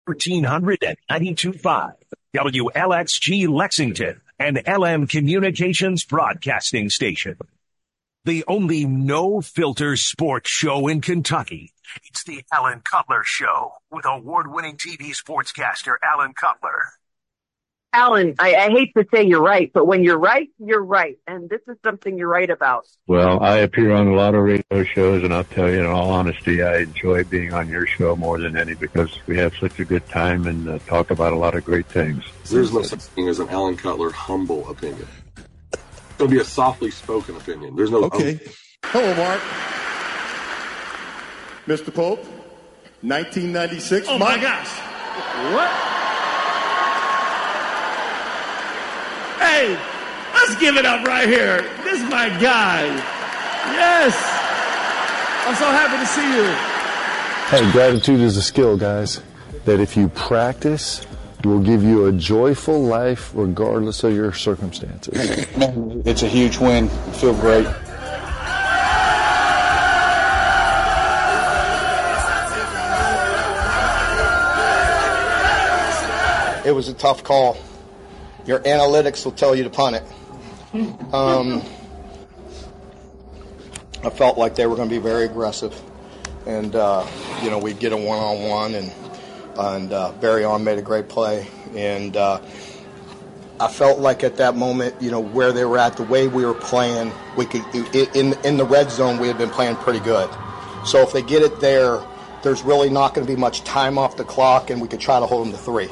1492.5 WLXG Lexington and LM Communications Broadcasting Station. The only no-filter sports show in Kentucky. It's the Alan Cutler Show with award-winning TV sportscaster Alan Cutler. Alan, I hate to say you're right, but when you're right, you're right. And this is something you're right about. Well, I appear on a lot of radio shows, and I'll tell you, in all honesty, I enjoy being on your show more than any because we have such a good time and talk about a lot of great things. There's no such thing as an Alan Cutler humble opinion. It's going to be a softly spoken opinion. There's no... Okay. Hello, Mark. Mr. Pope, 1996. Oh, my gosh. What? Hey, let's give it up right here. This is my guy. Yes. I'm so happy to see you. Hey, gratitude is a skill, guys, that if you practice, will give you a joyful life regardless of your circumstances. It's a huge win. I feel great. It was a tough call. Your analytics will tell you to punt it. I felt like they were going to be very aggressive. And, we'd get a one-on-one, and Barry Arm made a great play. And I felt like at that moment, where they were at, the way we were playing, we could in the red zone, we had been playing pretty good. So if they get it there, there's really not going to be much time off the clock, and we could try to hold them to 3.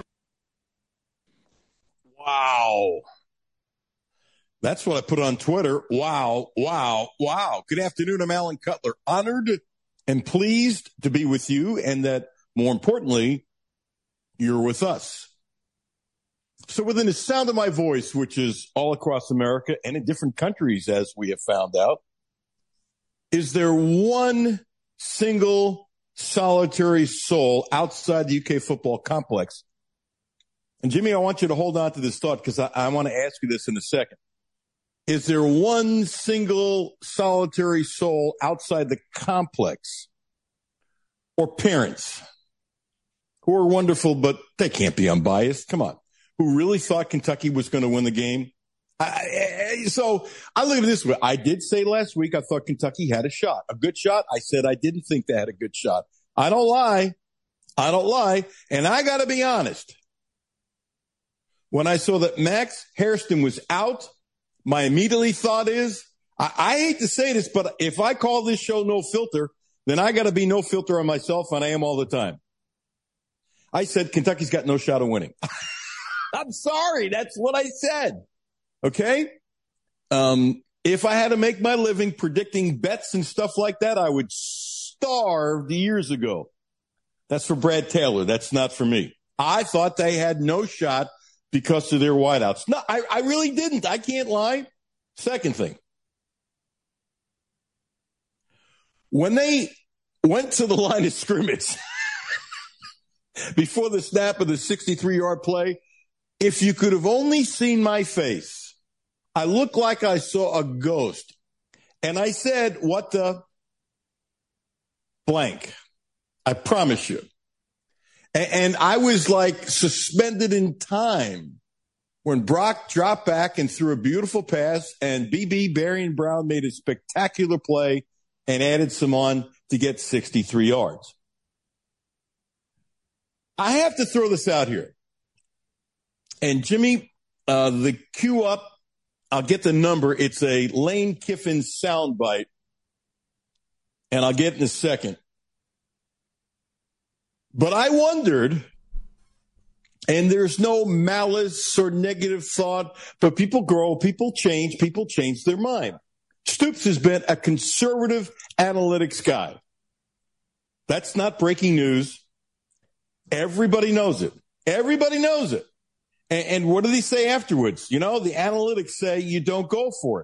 Wow. That's what I put on Twitter. Wow, wow, wow. Good afternoon. I'm Alan Cutler. Honored and pleased to be with you, and that, more importantly, you're with us. So within the sound of my voice, which is all across America and in different countries, as we have found out, is there one single solitary soul outside the UK football complex? And, Jimmy, I want you to hold on to this thought because I want to ask you this in a second. Is there one single solitary soul outside the complex or parents who are wonderful, but they can't be unbiased? Come on. Who really thought Kentucky was going to win the game? So I look at it this way. I did say last week I thought Kentucky had a shot, a good shot. I said I didn't think they had a good shot. I don't lie. And I got to be honest. When I saw that Max Hairston was out, my immediately thought is, I hate to say this, but if I call this show No Filter, then I got to be no filter on myself, and I am all the time. I said Kentucky's got no shot of winning. I'm sorry. That's what I said. Okay? If I had to make my living predicting bets and stuff like that, I would starve years ago. That's for Brad Taylor. That's not for me. I thought they had no shot because of their wideouts. No, I really didn't. I can't lie. Second thing. When they went to the line of scrimmage before the snap of the 63-yard play, if you could have only seen my face, I looked like I saw a ghost. And I said, what the blank? I promise you. And I was like suspended in time when Brock dropped back and threw a beautiful pass, and BB Berrien Brown made a spectacular play and added some on to get 63 yards. I have to throw this out here. And Jimmy, the cue up, I'll get the number. It's a Lane Kiffin soundbite, and I'll get it in a second. But I wondered, and there's no malice or negative thought, but people grow, people change their mind. Stoops has been a conservative analytics guy. That's not breaking news. Everybody knows it. Everybody knows it. And what do they say afterwards? The analytics say you don't go for it.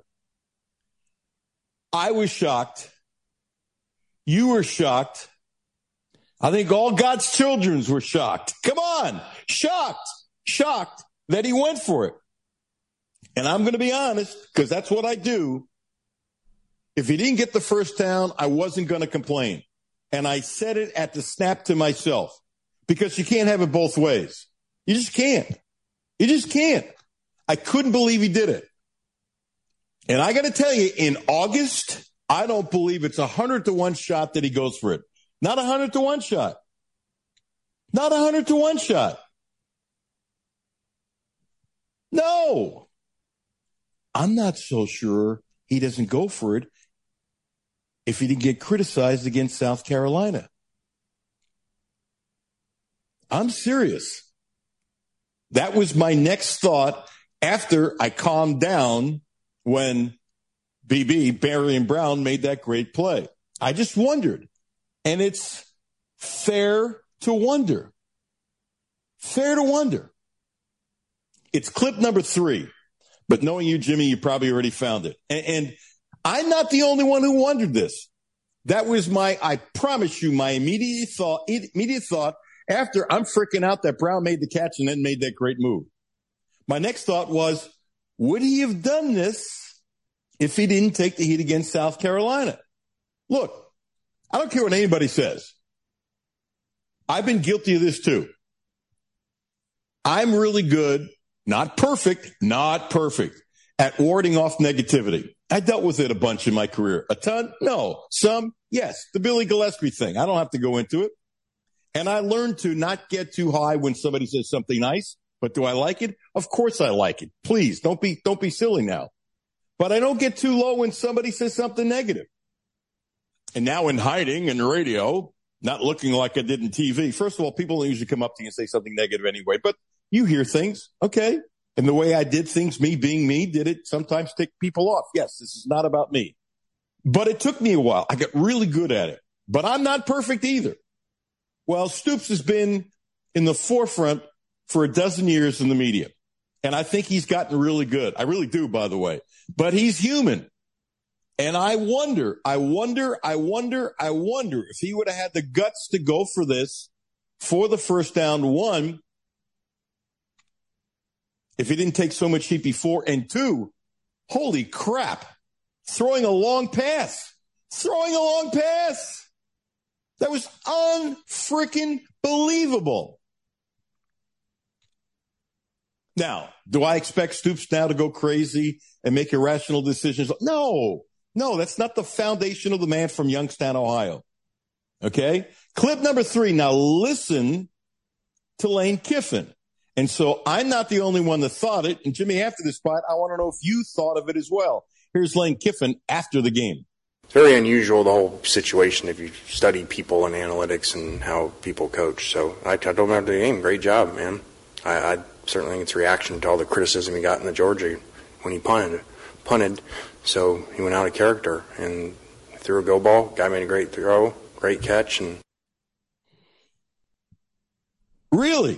I was shocked. You were shocked. I think all God's children were shocked. Come on. Shocked that he went for it. And I'm going to be honest, because that's what I do. If he didn't get the first down, I wasn't going to complain. And I said it at the snap to myself. because you can't have it both ways. You just can't. You just can't. I couldn't believe he did it. And I got to tell you, in August, I don't believe it's 100-1 shot that he goes for it. Not 100-1 shot. Not 100-1 shot. No. I'm not so sure he doesn't go for it if he didn't get criticized against South Carolina. I'm serious. That was my next thought after I calmed down when Barion Brown made that great play. I just wondered. And it's fair to wonder. Fair to wonder. It's clip number 3. But knowing you, Jimmy, you probably already found it. And I'm not the only one who wondered this. That was I promise you, my immediate thought after I'm freaking out that Brown made the catch and then made that great move. My next thought was, would he have done this if he didn't take the heat against South Carolina? Look, I don't care what anybody says. I've been guilty of this too. I'm really good, not perfect, at warding off negativity. I dealt with it a bunch in my career. A ton? No. Some? Yes. The Billy Gillispie thing. I don't have to go into it. And I learned to not get too high when somebody says something nice. But do I like it? Of course I like it. Please, don't be silly now. But I don't get too low when somebody says something negative. And now in hiding in the radio, not looking like I did in TV. First of all, people don't usually come up to you and say something negative anyway. But you hear things, okay? And the way I did things, me being me, did it sometimes tick people off. Yes, this is not about me. But it took me a while. I got really good at it. But I'm not perfect either. Well, Stoops has been in the forefront for a dozen years in the media. And I think he's gotten really good. I really do, by the way. But he's human. And I wonder if he would have had the guts to go for this for the first down, 1, if he didn't take so much heat before, and 2, holy crap, throwing a long pass. That was unfreaking believable. Now, do I expect Stoops now to go crazy and make irrational decisions? No, that's not the foundation of the man from Youngstown, Ohio. Okay? Clip number 3. Now listen to Lane Kiffin. And so I'm not the only one that thought it. And Jimmy, after this spot, I want to know if you thought of it as well. Here's Lane Kiffin after the game. It's very unusual, the whole situation, if you study people and analytics and how people coach. So I told him after the game, great job, man. I certainly think it's a reaction to all the criticism he got in the Georgia when he punted. So he went out of character and threw a go ball. Guy made a great throw, great catch. And really?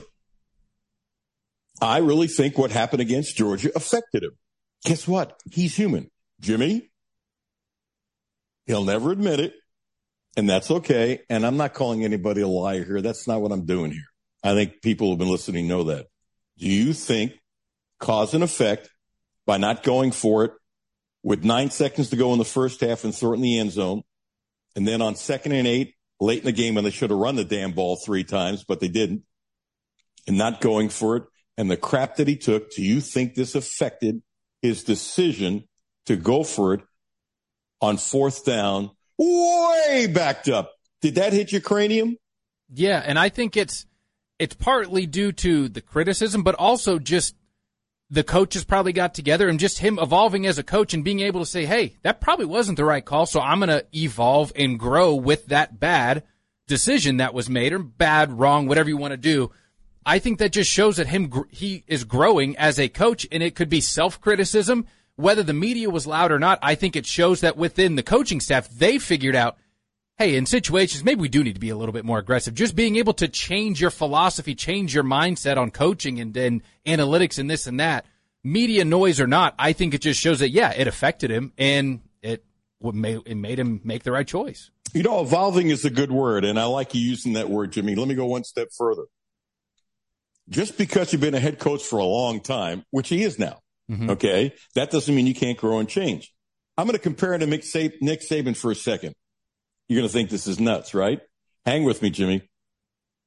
I really think what happened against Georgia affected him. Guess what? He's human. Jimmy, he'll never admit it, and that's okay. And I'm not calling anybody a liar here. That's not what I'm doing here. I think people who've been listening know that. Do you think cause and effect by not going for it with 9 seconds to go in the first half and throw it in the end zone, and then on 2nd and 8, late in the game when they should have run the damn ball 3 times, but they didn't, and not going for it, and the crap that he took, do you think this affected his decision to go for it on 4th down, way backed up? Did that hit your cranium? Yeah, and I think it's partly due to the criticism, but also just the coaches probably got together and just him evolving as a coach and being able to say, hey, that probably wasn't the right call, so I'm going to evolve and grow with that bad decision that was made, or bad, wrong, whatever you want to do. I think that just shows that he is growing as a coach, and it could be self-criticism. Whether the media was loud or not, I think it shows that within the coaching staff, they figured out, hey, in situations, maybe we do need to be a little bit more aggressive. Just being able to change your philosophy, change your mindset on coaching and analytics and this and that, media noise or not, I think it just shows that, yeah, it affected him, and it made him make the right choice. You know, evolving is a good word, and I like you using that word, Jimmy. Let me go one step further. Just because you've been a head coach for a long time, which he is now, okay, that doesn't mean you can't grow and change. I'm going to compare him to Nick Saban for a second. You're going to think this is nuts, right? Hang with me, Jimmy.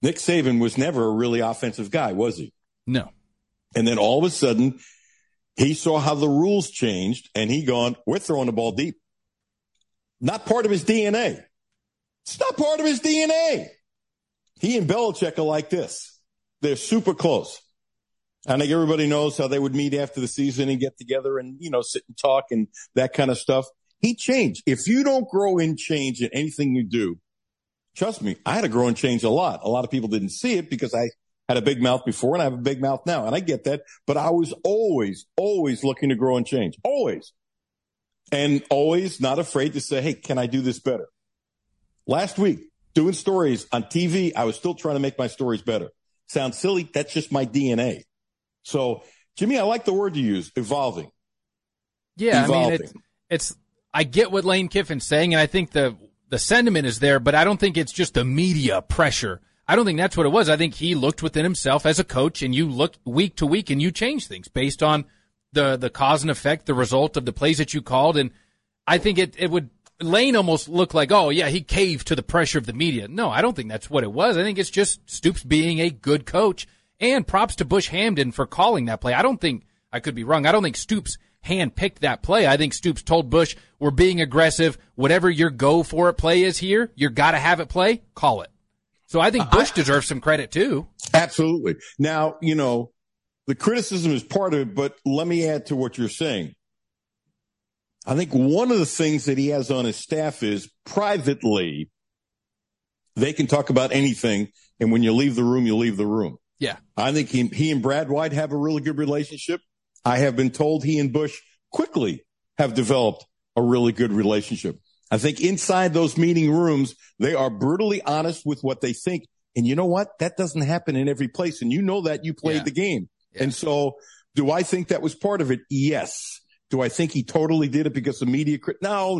Nick Saban was never a really offensive guy, was he? No. And then all of a sudden, he saw how the rules changed, and he gone, we're throwing the ball deep. Not part of his DNA. It's not part of his DNA. He and Belichick are like this. They're super close. I think everybody knows how they would meet after the season and get together and, sit and talk and that kind of stuff. He changed. If you don't grow and change in anything you do, trust me, I had to grow and change a lot. A lot of people didn't see it because I had a big mouth before and I have a big mouth now. And I get that. But I was always looking to grow and change. Always. And always not afraid to say, hey, can I do this better? Last week, doing stories on TV, I was still trying to make my stories better. Sounds silly. That's just my DNA. So, Jimmy, I like the word you use, evolving. Yeah, evolving. I mean, I get what Lane Kiffin's saying, and I think the sentiment is there, but I don't think it's just the media pressure. I don't think that's what it was. I think he looked within himself as a coach, and you look week to week and you change things based on the cause and effect, the result of the plays that you called. And I think it would, Lane almost look like, oh yeah, he caved to the pressure of the media. No, I don't think that's what it was. I think it's just Stoops being a good coach, and props to Bush Hamdan for calling that play. I could be wrong. I don't think Stoops handpicked that play. I think Stoops told Bush, we're being aggressive. Whatever your go for it play is here, you got to have it play, call it. So I think Bush deserves some credit too. Absolutely. Now, the criticism is part of it, but let me add to what you're saying. I think one of the things that he has on his staff is privately, they can talk about anything, and when you leave the room, you leave the room. Yeah. I think he and Brad White have a really good relationship. I have been told he and Bush quickly have developed a really good relationship. I think inside those meeting rooms, they are brutally honest with what they think. And you know what? That doesn't happen in every place. And you know that, you played the game. Yeah. And so do I think that was part of it? Yes. Do I think he totally did it because of media? No.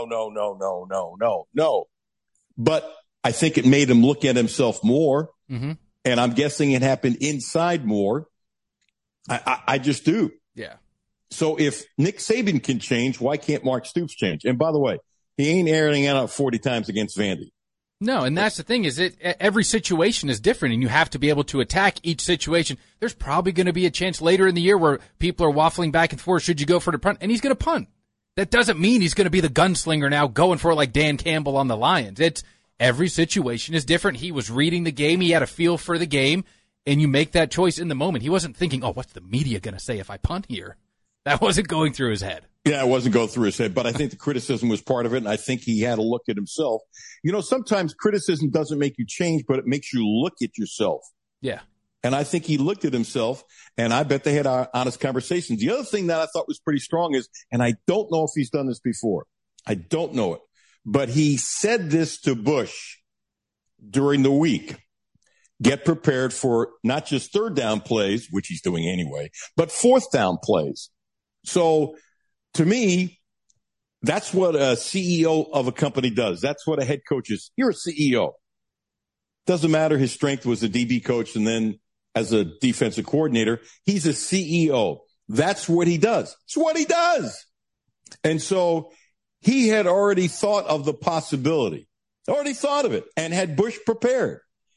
But I think it made him look at himself more. Mm-hmm. And I'm guessing it happened inside more. I just do. Yeah. So if Nick Saban can change, why can't Mark Stoops change? And by the way, he ain't airing it out 40 times against Vandy. No, and that's the thing is every situation is different, and you have to be able to attack each situation. There's probably going to be a chance later in the year where people are waffling back and forth. Should you go for the punt? And he's going to punt. That doesn't mean he's going to be the gunslinger now going for it like Dan Campbell on the Lions. Every situation is different. He was reading the game. He had a feel for the game, and you make that choice in the moment. He wasn't thinking, oh, what's the media going to say if I punt here? That wasn't going through his head. Yeah, it wasn't going through his head, but I think the criticism was part of it, and I think he had a look at himself. Sometimes criticism doesn't make you change, but it makes you look at yourself. Yeah. And I think he looked at himself, and I bet they had honest conversations. The other thing that I thought was pretty strong is, and I don't know if he's done this before. I don't know it. But he said this to Bush during the week. Get prepared for not just third down plays, which he's doing anyway, but fourth down plays. So to me, that's what a CEO of a company does. That's what a head coach is. You're a CEO. Doesn't matter. His strength was a DB coach and then as a defensive coordinator, he's a CEO. That's what he does. It's what he does. And so he had already thought of the possibility, already thought of it, and had Bush prepared.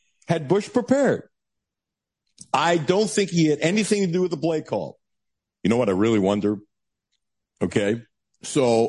I don't think he had anything to do with the play call. You know what I really wonder? Okay. So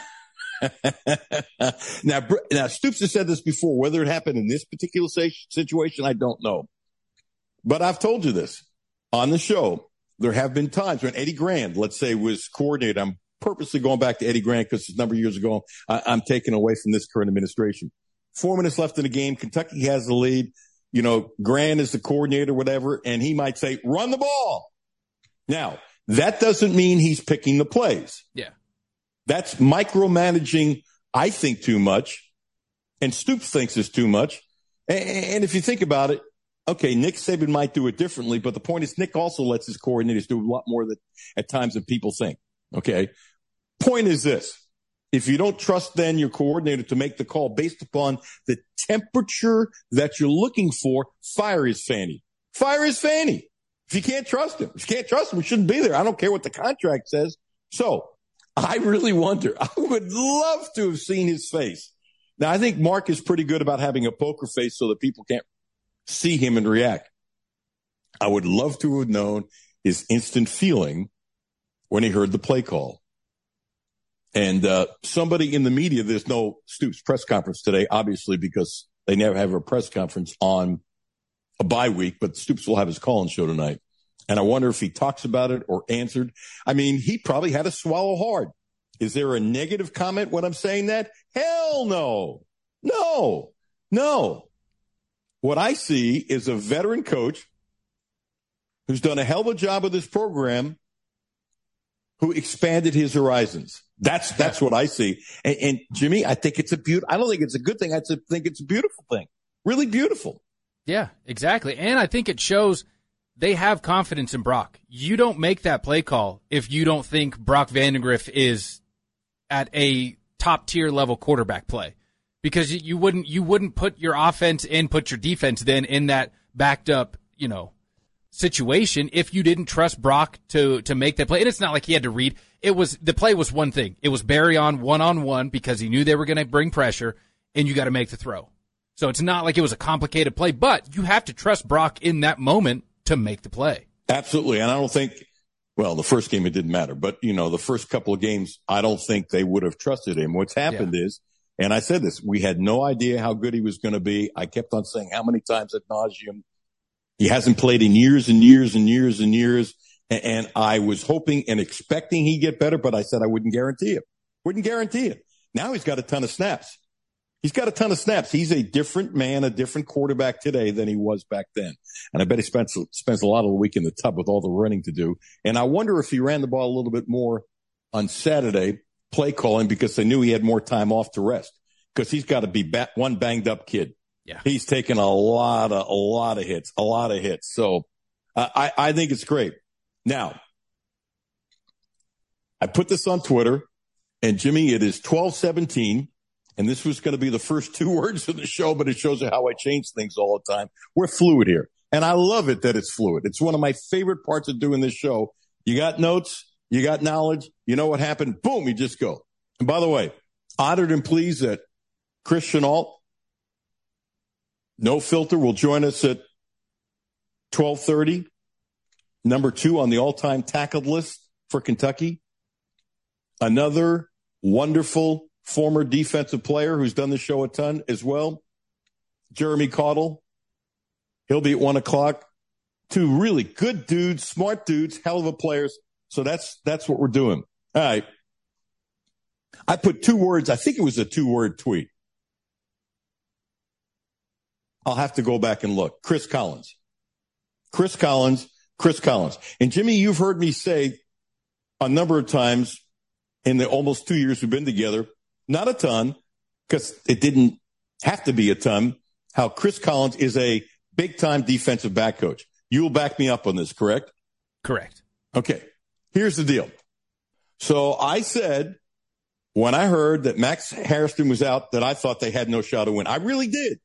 now Stoops has said this before, whether it happened in this particular situation, I don't know. But I've told you this on the show. There have been times when Eddie Grand, let's say, was coordinator. I'm purposely going back to Eddie Grand because a number of years ago, I'm taking away from this current administration. 4 minutes left in the game. Kentucky has the lead. Grand is the coordinator, whatever, and he might say, run the ball. Now, that doesn't mean he's picking the plays. Yeah. That's micromanaging, I think, too much, and Stoops thinks it's too much. And if you think about it, okay, Nick Saban might do it differently, but the point is Nick also lets his coordinators do a lot more at times than people think. Okay. Point is this. If you don't trust then your coordinator to make the call based upon the temperature that you're looking for, fire his fanny. Fire his fanny. If you can't trust him, he shouldn't be there. I don't care what the contract says. So I really wonder. I would love to have seen his face. Now, I think Mark is pretty good about having a poker face so that people see him and react. I would love to have known his instant feeling when he heard the play call. And somebody in the media, there's no Stoops press conference today, obviously, because they never have a press conference on a bye week, but Stoops will have his call-in show tonight. And I wonder if he talks about it or answered. I mean, he probably had to swallow hard. Is there a negative comment when I'm saying that? Hell no. No. What I see is a veteran coach who's done a hell of a job with this program, who expanded his horizons. That's what I see. And Jimmy, I think it's I don't think it's a good thing. I think it's a beautiful thing. Really beautiful. Yeah, exactly. And I think it shows they have confidence in Brock. You don't make that play call if you don't think Brock Vandagriff is at a top tier level quarterback play, because you wouldn't put your offense and put your defense then in that backed up, situation if you didn't trust Brock to make that play. And it's not like he had to read. The play was one thing. It was Barry on one-on-one because he knew they were going to bring pressure, and you got to make the throw. So it's not like it was a complicated play, but you have to trust Brock in that moment to make the play. Absolutely. And I don't think, the first game it didn't matter, but the first couple of games, I don't think they would have trusted him. What's happened is, and I said this, we had no idea how good he was going to be. I kept on saying how many times ad nauseum. He hasn't played in years and years and years and years. And I was hoping and expecting he'd get better, but I said I wouldn't guarantee it. Now he's got a ton of snaps. He's a different man, a different quarterback today than he was back then. And I bet he spends a lot of the week in the tub with all the running to do. And I wonder if he ran the ball a little bit more on Saturday, play calling, because they knew he had more time off to rest, because he's got to be one banged up kid. Yeah. He's taken a lot of hits. So I think it's great. Now, I put this on Twitter, and Jimmy, it is 12:17, and this was going to be the first 2 words of the show, but it shows you how I change things all the time. We're fluid here, and I love it that it's fluid. It's one of my favorite parts of doing this show. You got notes, you got knowledge, you know what happened, boom, you just go. And by the way, honored and pleased that Chris Chenault, No Filter, will join us at 12:30. Number 2 on the all-time tackled list for Kentucky. Another wonderful former defensive player who's done the show a ton as well. Jeremy Caudle. He'll be at 1 o'clock. 2 really good dudes, smart dudes, hell of a players. So that's what we're doing. All right. I put 2 words. I think it was a 2-word tweet. I'll have to go back and look. Chris Collins. And Jimmy, you've heard me say a number of times in the almost 2 years we've been together, not a ton, because it didn't have to be a ton, how Chris Collins is a big-time defensive back coach. You'll back me up on this, correct? Correct. Okay. Here's the deal. So I said, when I heard that Max Hairston was out, that I thought they had no shot to win. I really did.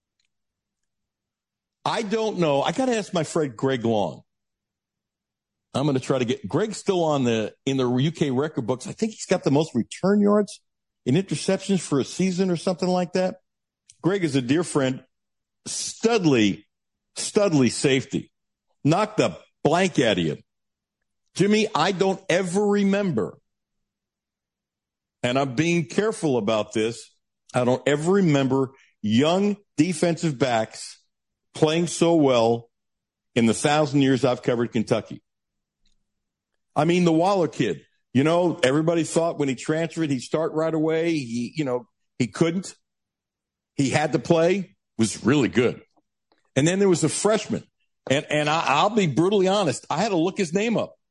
I don't know. I got to ask my friend Greg Long. I'm going to try to get Greg's still in the UK record books. I think he's got the most return yards in interceptions for a season or something like that. Greg is a dear friend. Studley safety. Knocked the blank out of you. Jimmy, I don't ever remember, and I'm being careful about this, I don't ever remember young defensive backs playing so well in the 1,000 years I've covered Kentucky. I mean, the Waller kid, everybody thought when he transferred, he'd start right away. He couldn't. He had to play, was really good. And then there was a freshman. And I'll be brutally honest. I had to look his name up.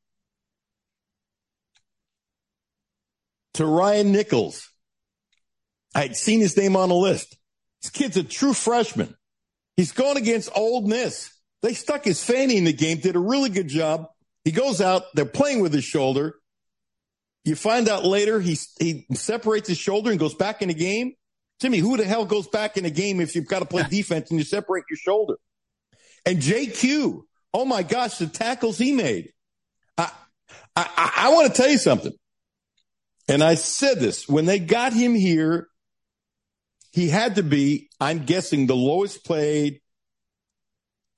To Ryan Nichols. I'd seen his name on the list. This kid's a true freshman. He's going against Ole Miss. They stuck his fanny in the game, did a really good job. He goes out. They're playing with his shoulder. You find out later he separates his shoulder and goes back in the game. Jimmy, who the hell goes back in a game if you've got to play defense and you separate your shoulder? And JQ, oh my gosh, the tackles he made. I want to tell you something. And I said this, when they got him here, he had to be, I'm guessing, the lowest paid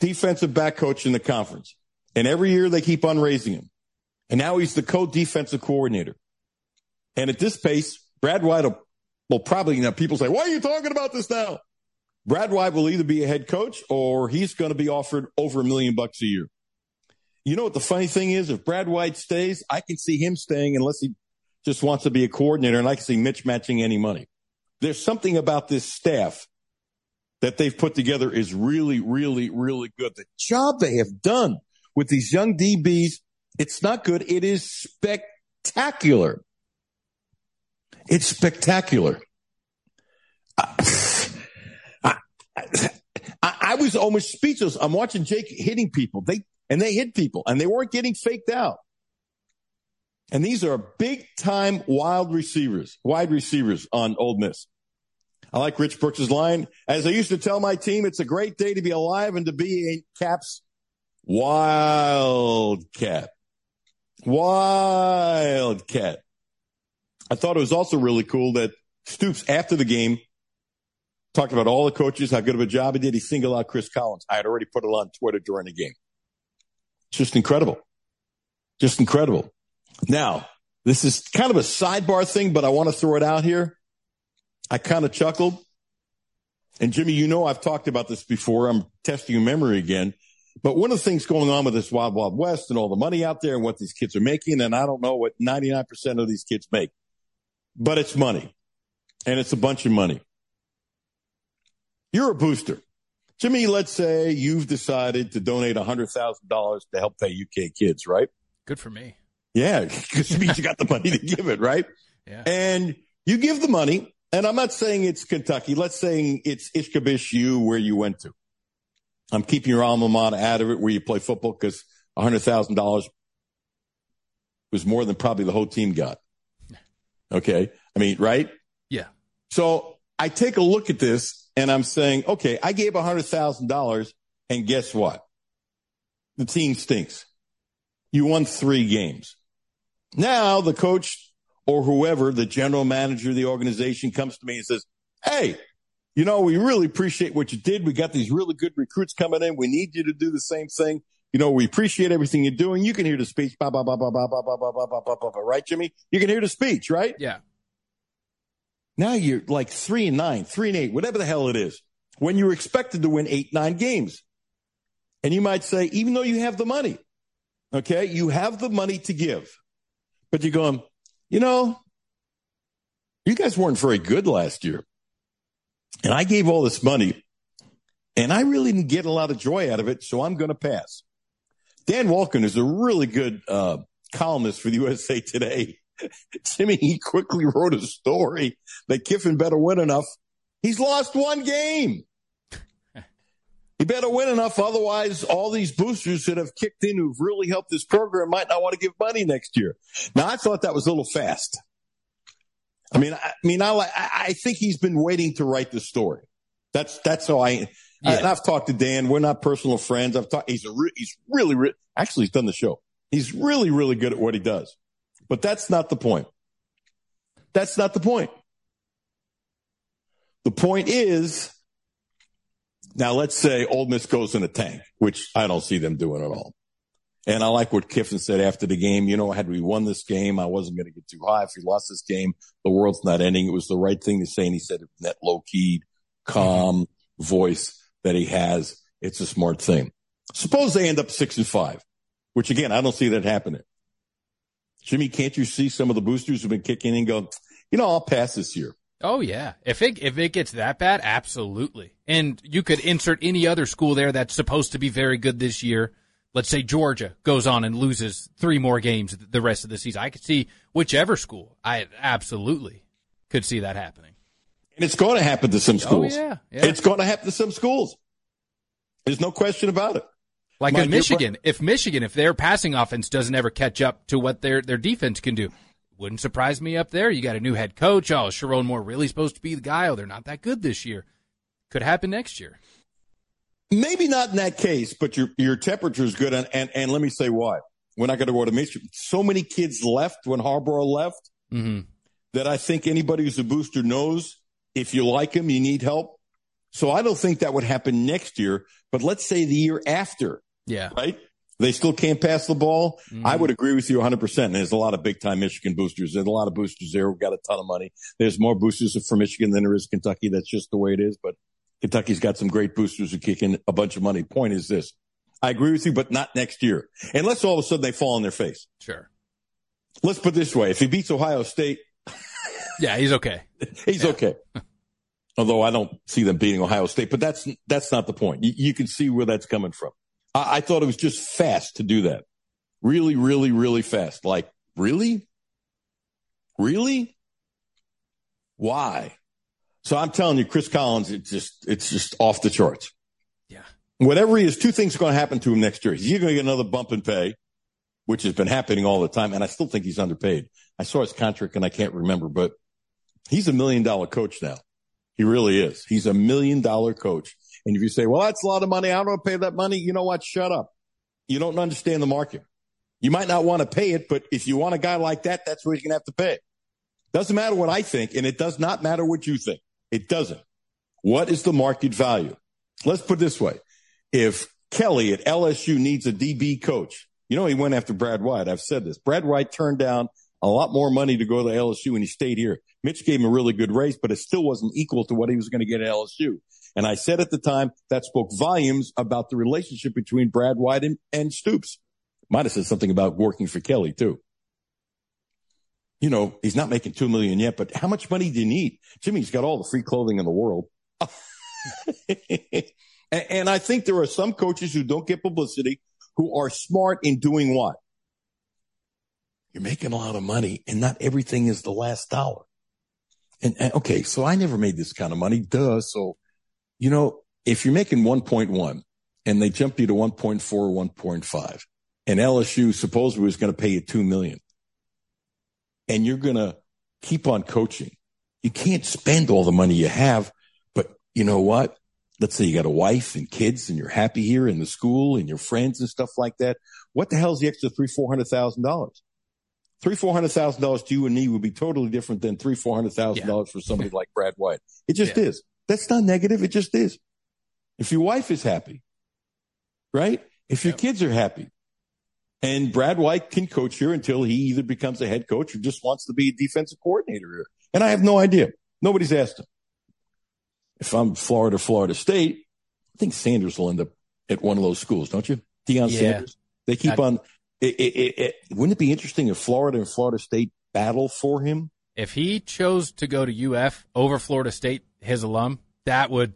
defensive back coach in the conference. And every year they keep on raising him. And now he's the co-defensive coordinator. And at this pace, Brad White will probably, people say, why are you talking about this now? Brad White will either be a head coach or he's going to be offered over $1 million a year. You know what the funny thing is? If Brad White stays, I can see him staying unless he just wants to be a coordinator, and I can see Mitch matching any money. There's something about this staff that they've put together is really, really, really good. The job they have done with these young DBs, it's not good. It is spectacular. It's spectacular. I was almost speechless. I'm watching Jake hitting people. They hit people, and they weren't getting faked out. And these are big-time wide receivers on Ole Miss. I like Rich Brooks' line. As I used to tell my team, it's a great day to be alive and to be a Caps Wildcat. Wildcat. I thought it was also really cool that Stoops, after the game, talked about all the coaches, how good of a job he did. He singled out Chris Collins. I had already put it on Twitter during the game. Just incredible. Just incredible. Now, this is kind of a sidebar thing, but I want to throw it out here. I kind of chuckled. And Jimmy, you know I've talked about this before. I'm testing your memory again. But one of the things going on with this Wild Wild West and all the money out there and what these kids are making, and I don't know what 99% of these kids make, but it's money. And it's a bunch of money. You're a booster. Jimmy, let's say you've decided to donate $100,000 to help pay UK kids, right? Good for me. Yeah, because it means you got the money to give it, right? Yeah. And you give the money, and I'm not saying it's Kentucky. Let's say it's Ishkabish U where you went to. I'm keeping your alma mater out of it where you play football because $100,000 was more than probably the whole team got. Okay? I mean, right? Yeah. So I take a look at this, and I'm saying, okay, I gave $100,000, and guess what? The team stinks. You won 3 games. Now the coach or whoever, the general manager of the organization, comes to me and says, hey, you know, we really appreciate what you did. We got these really good recruits coming in. We need you to do the same thing. You know, we appreciate everything you're doing. You can hear the speech. Right, Jimmy? You can hear the speech, right? Yeah. Now you're like 3-9, 3-8, whatever the hell it is, when you're expected to win 8-9 games. And you might say, even though you have the money, okay, you have the money to give, but you're going, you know, you guys weren't very good last year. And I gave all this money, and I really didn't get a lot of joy out of it, so I'm going to pass. Dan Walken is a really good columnist for the USA Today. Jimmy, he quickly wrote a story that Kiffin better win enough. He's lost 1 game. He better win enough. Otherwise, all these boosters that have kicked in who've really helped this program might not want to give money next year. Now, I thought that was a little fast. I think he's been waiting to write the story. That's how and I've talked to Dan. We're not personal friends. He's really, actually, he's done the show. He's really, really good at what he does. But that's not the point. That's not the point. The point is, now let's say Ole Miss goes in a tank, which I don't see them doing at all. And I like what Kiffin said after the game. You know, had we won this game, I wasn't going to get too high. If we lost this game, the world's not ending. It was the right thing to say. And he said it in that low-keyed, calm voice that he has. It's a smart thing. Suppose they end up 6-5, which, again, I don't see that happening. Jimmy, can't you see some of the boosters who've been kicking in going, you know, I'll pass this year? Oh, yeah. If it gets that bad, absolutely. And you could insert any other school there that's supposed to be very good this year. Let's say Georgia goes on and loses 3 more games the rest of the season. I could see whichever school. I absolutely could see that happening. And it's going to happen to some schools. Oh, yeah. It's going to happen to some schools. There's no question about it. Like in Michigan, if their passing offense doesn't ever catch up to what their defense can do, wouldn't surprise me up there. You got a new head coach. Oh, is Sharon Moore really supposed to be the guy? Oh, they're not that good this year. Could happen next year. Maybe not in that case, but your temperature is good. And let me say why. We're not going to go to Michigan. So many kids left when Harbaugh left that I think anybody who's a booster knows if you like him, you need help. So I don't think that would happen next year, but let's say the year after. Yeah. Right? They still can't pass the ball. Mm-hmm. I would agree with you 100%. There's a lot of big-time Michigan boosters. There's a lot of boosters there who've got a ton of money. There's more boosters for Michigan than there is Kentucky. That's just the way it is. But Kentucky's got some great boosters who kick in a bunch of money. Point is this. I agree with you, but not next year. Unless all of a sudden they fall on their face. Sure. Let's put it this way. If he beats Ohio State. Yeah, he's okay. He's okay. Although I don't see them beating Ohio State, but that's not the point. You can see where that's coming from. I thought it was just fast to do that. Really, really, really fast. Like, really? Really? Why? So I'm telling you, Chris Collins, it's just off the charts. Yeah. Whatever he is, two things are going to happen to him next year. He's going to get another bump in pay, which has been happening all the time, and I still think he's underpaid. I saw his contract, and I can't remember, but he's $1 million coach now. He really is. He's $1 million coach. And if you say, well, that's a lot of money, I don't want to pay that money, you know what? Shut up. You don't understand the market. You might not want to pay it, but if you want a guy like that, that's what you're going to have to pay. Doesn't matter what I think, and it does not matter what you think. It doesn't. What is the market value? Let's put it this way. If Kelly at LSU needs a DB coach, he went after Brad White. I've said this. Brad White turned down a lot more money to go to LSU, and he stayed here. Mitch gave him a really good raise, but it still wasn't equal to what he was going to get at LSU. And I said at the time that spoke volumes about the relationship between Brad White and Stoops. Might have said something about working for Kelly, too. He's not making $2 million yet, but how much money do you need? Jimmy's got all the free clothing in the world. And I think there are some coaches who don't get publicity who are smart in doing what? You're making a lot of money, and not everything is the last dollar. And okay, so I never made this kind of money. Duh. So, if you're making 1.1 and they jump you to 1.4 or 1.5, and LSU supposedly was going to pay you $2 million, and you're going to keep on coaching, you can't spend all the money you have. But you know what? Let's say you got a wife and kids and you're happy here in the school and your friends and stuff like that. What the hell is the extra $300,000-$400,000? $300,000-$400,000 to you and me would be totally different than $300,000-$400,000 for somebody like Brad White. It just is. That's not negative. It just is. If your wife is happy, right? If your kids are happy, and Brad White can coach here until he either becomes a head coach or just wants to be a defensive coordinator here. And I have no idea. Nobody's asked him. If I'm Florida State, I think Sanders will end up at one of those schools, don't you? Deion Sanders. They keep on. Wouldn't it be interesting if Florida and Florida State battle for him? If he chose to go to UF over Florida State, his alum, that would,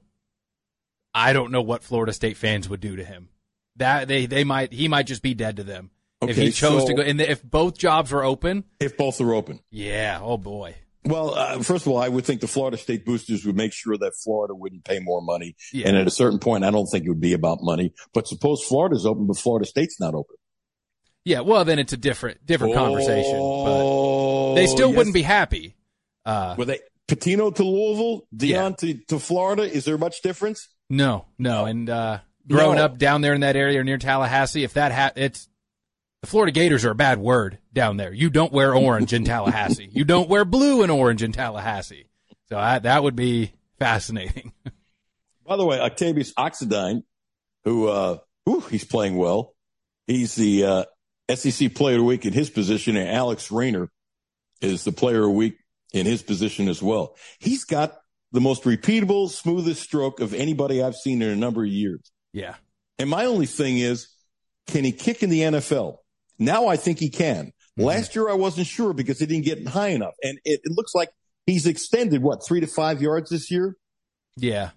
I don't know what Florida State fans would do to him. That he might just be dead to them. Okay, if he chose to go, and if both jobs were open. If both are open. Yeah. Oh boy. Well, first of all, I would think the Florida State boosters would make sure that Florida wouldn't pay more money. Yeah. And at a certain point, I don't think it would be about money. But suppose Florida's open, but Florida State's not open. Yeah, well, then it's a different conversation. But they still wouldn't be happy. Were they Pitino to Louisville, Deion to Florida? Is there much difference? No. And growing up down there in that area near Tallahassee, if that it's the Florida Gators are a bad word down there. You don't wear orange in Tallahassee. You don't wear blue and orange in Tallahassee. So that would be fascinating. By the way, Octavius Oxendine, who he's playing well. He's the SEC Player of the Week in his position, and Alex Rayner is the Player of the Week in his position as well. He's got the most repeatable, smoothest stroke of anybody I've seen in a number of years. Yeah. And my only thing is, can he kick in the NFL? Now I think he can. Mm-hmm. Last year I wasn't sure because he didn't get high enough. And it looks like he's extended, 3 to 5 yards this year? Yeah.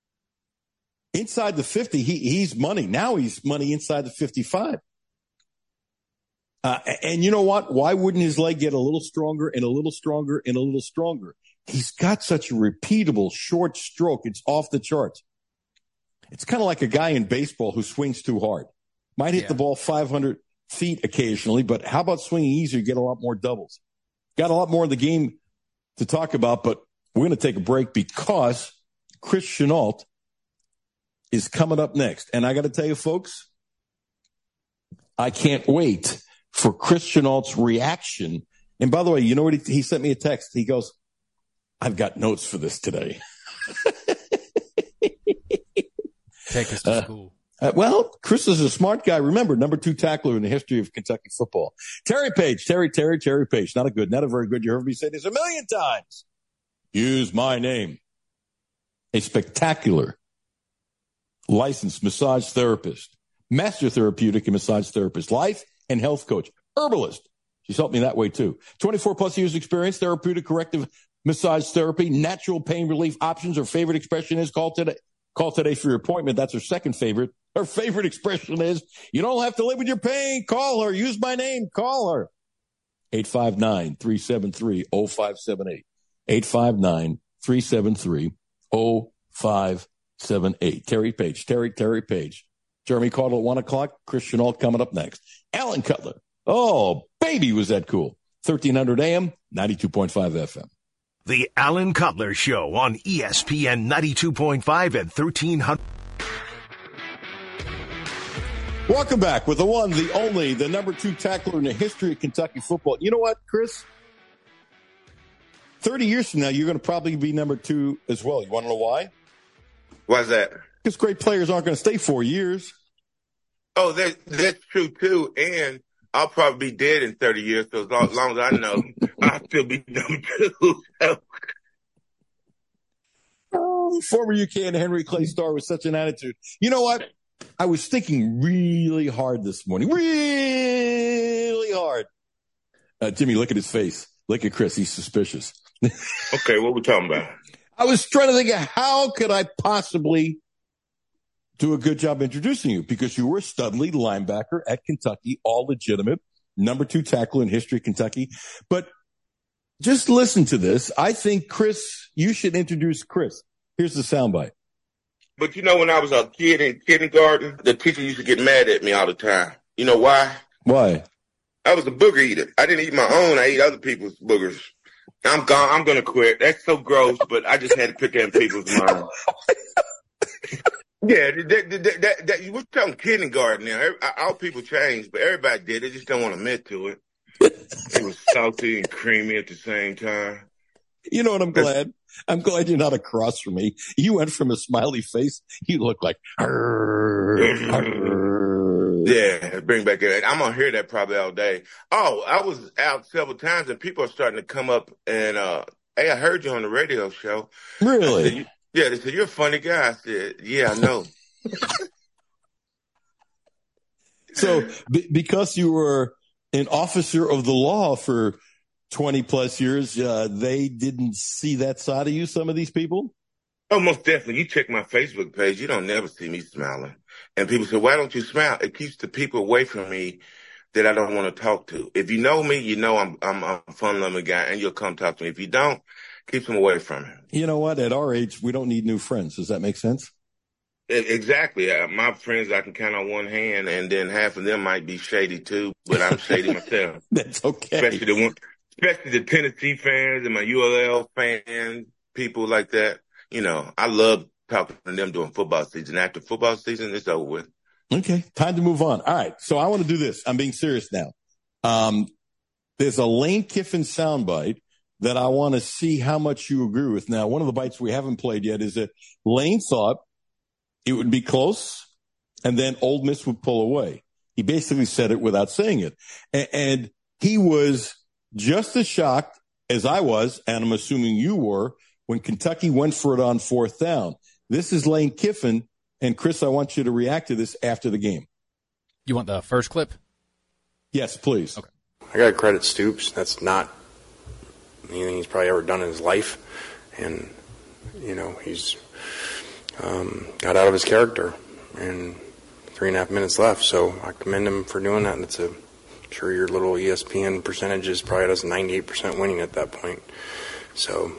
Inside the 50, he's money. Now he's money inside the 55. And you know what? Why wouldn't his leg get a little stronger and a little stronger and a little stronger? He's got such a repeatable short stroke. It's off the charts. It's kind of like a guy in baseball who swings too hard. Might hit the ball 500 feet occasionally, but how about swinging easier? Get a lot more doubles. Got a lot more of the game to talk about, but we're going to take a break because Chris Chenault is coming up next. And I got to tell you, folks, I can't wait for Chris Chenault's reaction. And by the way, you know what? He sent me a text. He goes, I've got notes for this today. take us to school. Well, Chris is a smart guy. Remember, number 2 tackler in the history of Kentucky football. Terry Page, Terry Page. Not a very good. You heard me say this a million times. Use my name. A spectacular licensed massage therapist, master therapeutic and massage therapist, life and health coach, herbalist. She's helped me that way too. 24 plus years experience, therapeutic corrective massage therapy, natural pain relief options. Her favorite expression is call today for your appointment. That's her second favorite. Her favorite expression is, you don't have to live with your pain. Call her. Use my name. Call her. 859-373-0578. 859-373-0578. Terry Page. Terry Page. Jeremy Caudle at 1 o'clock. Christian Alt coming up next. Alan Cutler. Oh, baby, was that cool. 1300 AM, 92.5 FM. The Alan Cutler Show on ESPN 92.5 and 1300. Welcome back with the one, the only, the number 2 tackler in the history of Kentucky football. You know what, Chris? 30 years from now, you're going to probably be number 2 as well. You want to know why? Why is that? Because great players aren't going to stay 4 years. Oh, that's true, too. And I'll probably be dead in 30 years, so as long as I know, I'll still be number 2. Former UK and Henry Clay Star with such an attitude. You know what? I was thinking really hard this morning. Really hard. Jimmy, look at his face. Look at Chris. He's suspicious. Okay, what we talking about? I was trying to think of how could I possibly do a good job introducing you, because you were a Studley linebacker at Kentucky, all legitimate, number 2 tackle in history of Kentucky. But just listen to this. I think, Chris, you should introduce Chris. Here's the soundbite. But you know, when I was a kid in kindergarten, the teacher used to get mad at me all the time. You know why? Why? I was a booger eater. I didn't eat my own. I ate other people's boogers. I'm gone. I'm going to quit. That's so gross, but I just had to pick at people's mind. Yeah, we're talking kindergarten now. All people change, but everybody did. They just don't want to admit to it. It was salty and creamy at the same time. You know what? I'm glad you're not across from me. You went from a smiley face. You look like, yeah, bring back that. I'm going to hear that probably all day. Oh, I was out several times and people are starting to come up and, hey, I heard you on the radio show. Really? Yeah, they said, you're a funny guy. I said, yeah, I know. So because you were an officer of the law for 20 plus years, they didn't see that side of you, some of these people? Oh, most definitely. You check my Facebook page, you don't never see me smiling. And people say, why don't you smile? It keeps the people away from me that I don't want to talk to. If you know me, you know I'm a fun-loving guy, and you'll come talk to me. If you don't, keep them away from me. You know what? At our age, we don't need new friends. Does that make sense? Exactly. My friends I can count on one hand, and then half of them might be shady too, but I'm shady myself. That's okay. Especially the Tennessee fans and my ULL fans, people like that. You know, I love talking to them during football season. After football season, it's over with. Okay. Time to move on. All right. So I want to do this. I'm being serious now. There's a Lane Kiffin soundbite that I want to see how much you agree with. Now, one of the bites we haven't played yet is that Lane thought it would be close and then Ole Miss would pull away. He basically said it without saying it. And he was just as shocked as I was, and I'm assuming you were, when Kentucky went for it on 4th down. This is Lane Kiffin. And Chris, I want you to react to this after the game. You want the first clip? Yes, please. Okay. I got to credit Stoops. That's not anything he's probably ever done in his life. And, you know, he's got out of his character and 3.5 minutes left. So I commend him for doing that. And I'm sure your little ESPN percentages probably does 98% winning at that point. So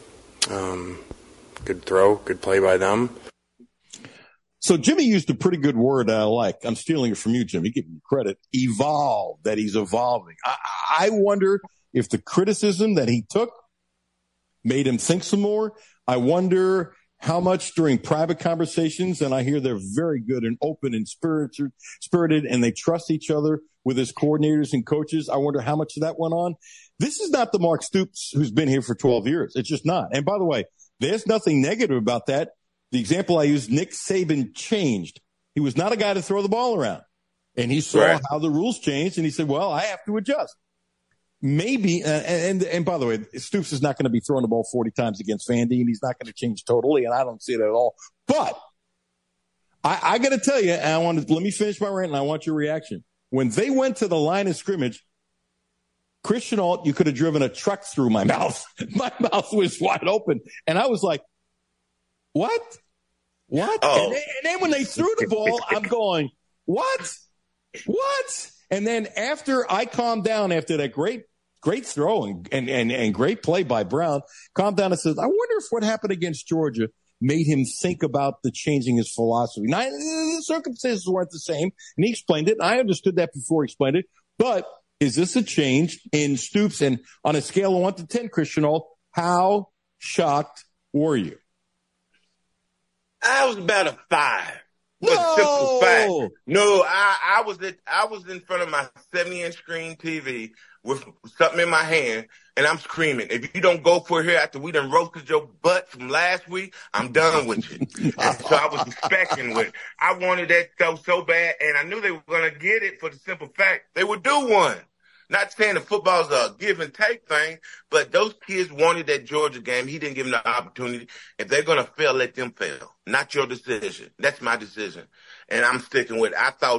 good throw, good play by them. So Jimmy used a pretty good word I like. I'm stealing it from you, Jimmy. Give me credit. Evolve, that he's evolving. I wonder if the criticism that he took made him think some more. I wonder how much during private conversations, and I hear they're very good and open and spirited, and they trust each other with his coordinators and coaches. I wonder how much of that went on. This is not the Mark Stoops who's been here for 12 years. It's just not. And by the way, there's nothing negative about that. the example I used, Nick Saban changed. He was not a guy to throw the ball around. And he saw how the rules changed, and he said, well, I have to adjust. Maybe, and by the way, Stoops is not going to be throwing the ball 40 times against Vandy, and he's not going to change totally, and I don't see it at all. But I got to tell you, and let me finish my rant, and I want your reaction. When they went to the line of scrimmage, Christian Alt, you could have driven a truck through my mouth. My mouth was wide open, and I was like, what? Oh. And then when they threw the ball, I'm going, what? And then after I calmed down after that great throw and great play by Brown, calmed down and says, I wonder if what happened against Georgia made him think about the changing his philosophy. Now, the circumstances weren't the same, and he explained it. I understood that before he explained it. But is this a change in Stoops? And on a scale of 1 to 10, Christian Alt, how shocked were you? I was about a 5. Simple fact. No, I was in front of my 70-inch screen TV with something in my hand, and I'm screaming, if you don't go for it here after we done roasted your butt from last week, I'm done with you. And so I was expecting with it. I wanted that show so bad, and I knew they were going to get it for the simple fact they would do one. Not saying the football's a give and take thing, but those kids wanted that Georgia game. He didn't give them the opportunity. If they're going to fail, let them fail. Not your decision. That's my decision. And I'm sticking with it. I thought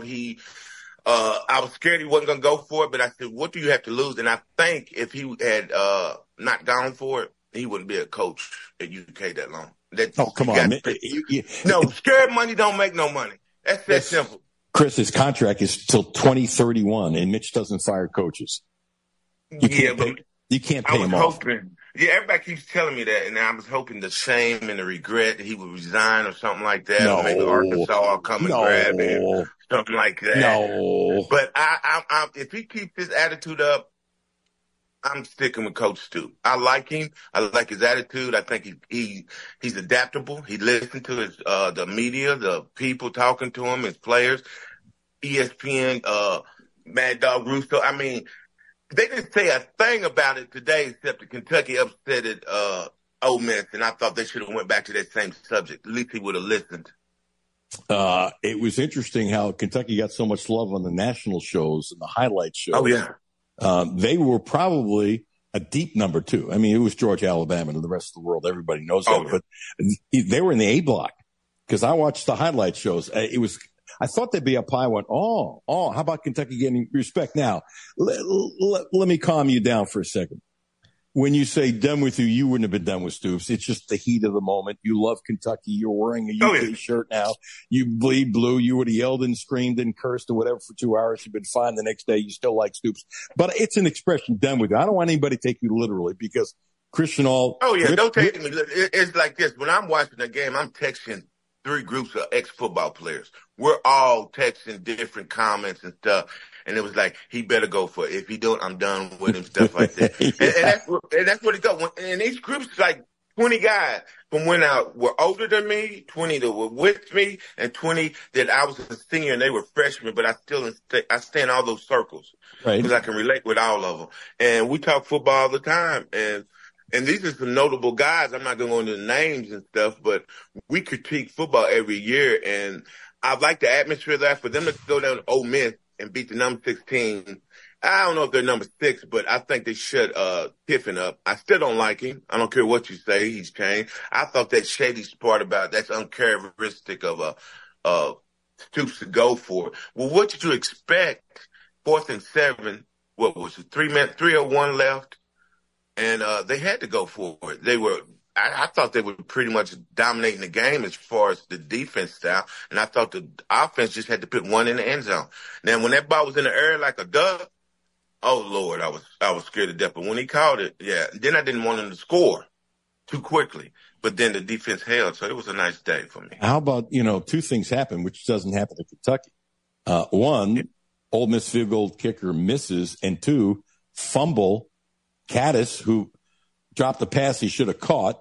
I was scared he wasn't going to go for it, but I said, what do you have to lose? And I think if he had not gone for it, he wouldn't be a coach at UK that long. Come on. No, scared money don't make no money. That's that simple. Chris, his contract is till 2031, and Mitch doesn't fire coaches. You can't pay him off. Yeah, everybody keeps telling me that, and I was hoping the shame and the regret that he would resign or something like that. No. Or maybe Arkansas will come and grab him, something like that. No. But I if he keeps his attitude up, I'm sticking with Coach Stoops. I like him. I like his attitude. I think he's adaptable. He listens to his the media, the people talking to him, his players, ESPN, Mad Dog Russo. I mean, they didn't say a thing about it today except that Kentucky upset at Ole Miss, and I thought they should have went back to that same subject. At least he would have listened. It was interesting how Kentucky got so much love on the national shows and the highlight shows. Oh, yeah. They were probably a deep number 2. I mean, it was Georgia, Alabama, and the rest of the world. Everybody knows that. But they were in the A block because I watched the highlight shows. I thought they'd be up high. I went, how about Kentucky getting respect? Now, let me calm you down for a second. When you say done with you, you wouldn't have been done with Stoops. It's just the heat of the moment. You love Kentucky. You're wearing a UK shirt now. You bleed blue. You would have yelled and screamed and cursed or whatever for 2 hours. You've been fine the next day. You still like Stoops. But it's an expression, done with you. I don't want anybody to take you literally because Christian Alt. Oh, yeah, don't take me. It's like this. When I'm watching the game, I'm texting 3 groups of ex-football players. We're all texting different comments and stuff. And it was like, he better go for it. If he don't, I'm done with him, stuff like that. and that's what it goes. And each group's like 20 guys from when I were older than me, 20 that were with me, and 20 that I was a senior and they were freshmen, but I stay in all those circles. Right. Because I can relate with all of them. And we talk football all the time. And these are some notable guys. I'm not going to go into the names and stuff, but we critique football every year. And I like the atmosphere there for them to go down to Ole Miss and beat the number 16. I don't know if they're number 6, but I think they shut Kiffin up. I still don't like him. I don't care what you say. He's changed. I thought that shady part about that's uncharacteristic of Stoops to go for it. Well, what did you expect? 4th and 7. What was it? 3:01 left, and they had to go for it. They were. I thought they were pretty much dominating the game as far as the defense style, and I thought the offense just had to put one in the end zone. Now, when that ball was in the air like a duck, oh Lord, I was scared to death. But when he called it, then I didn't want him to score too quickly. But then the defense held, so it was a nice day for me. How about 2 things happen, which doesn't happen to Kentucky? One, Ole Miss field goal kicker misses, and 2, fumble. Caddis, who dropped the pass he should have caught,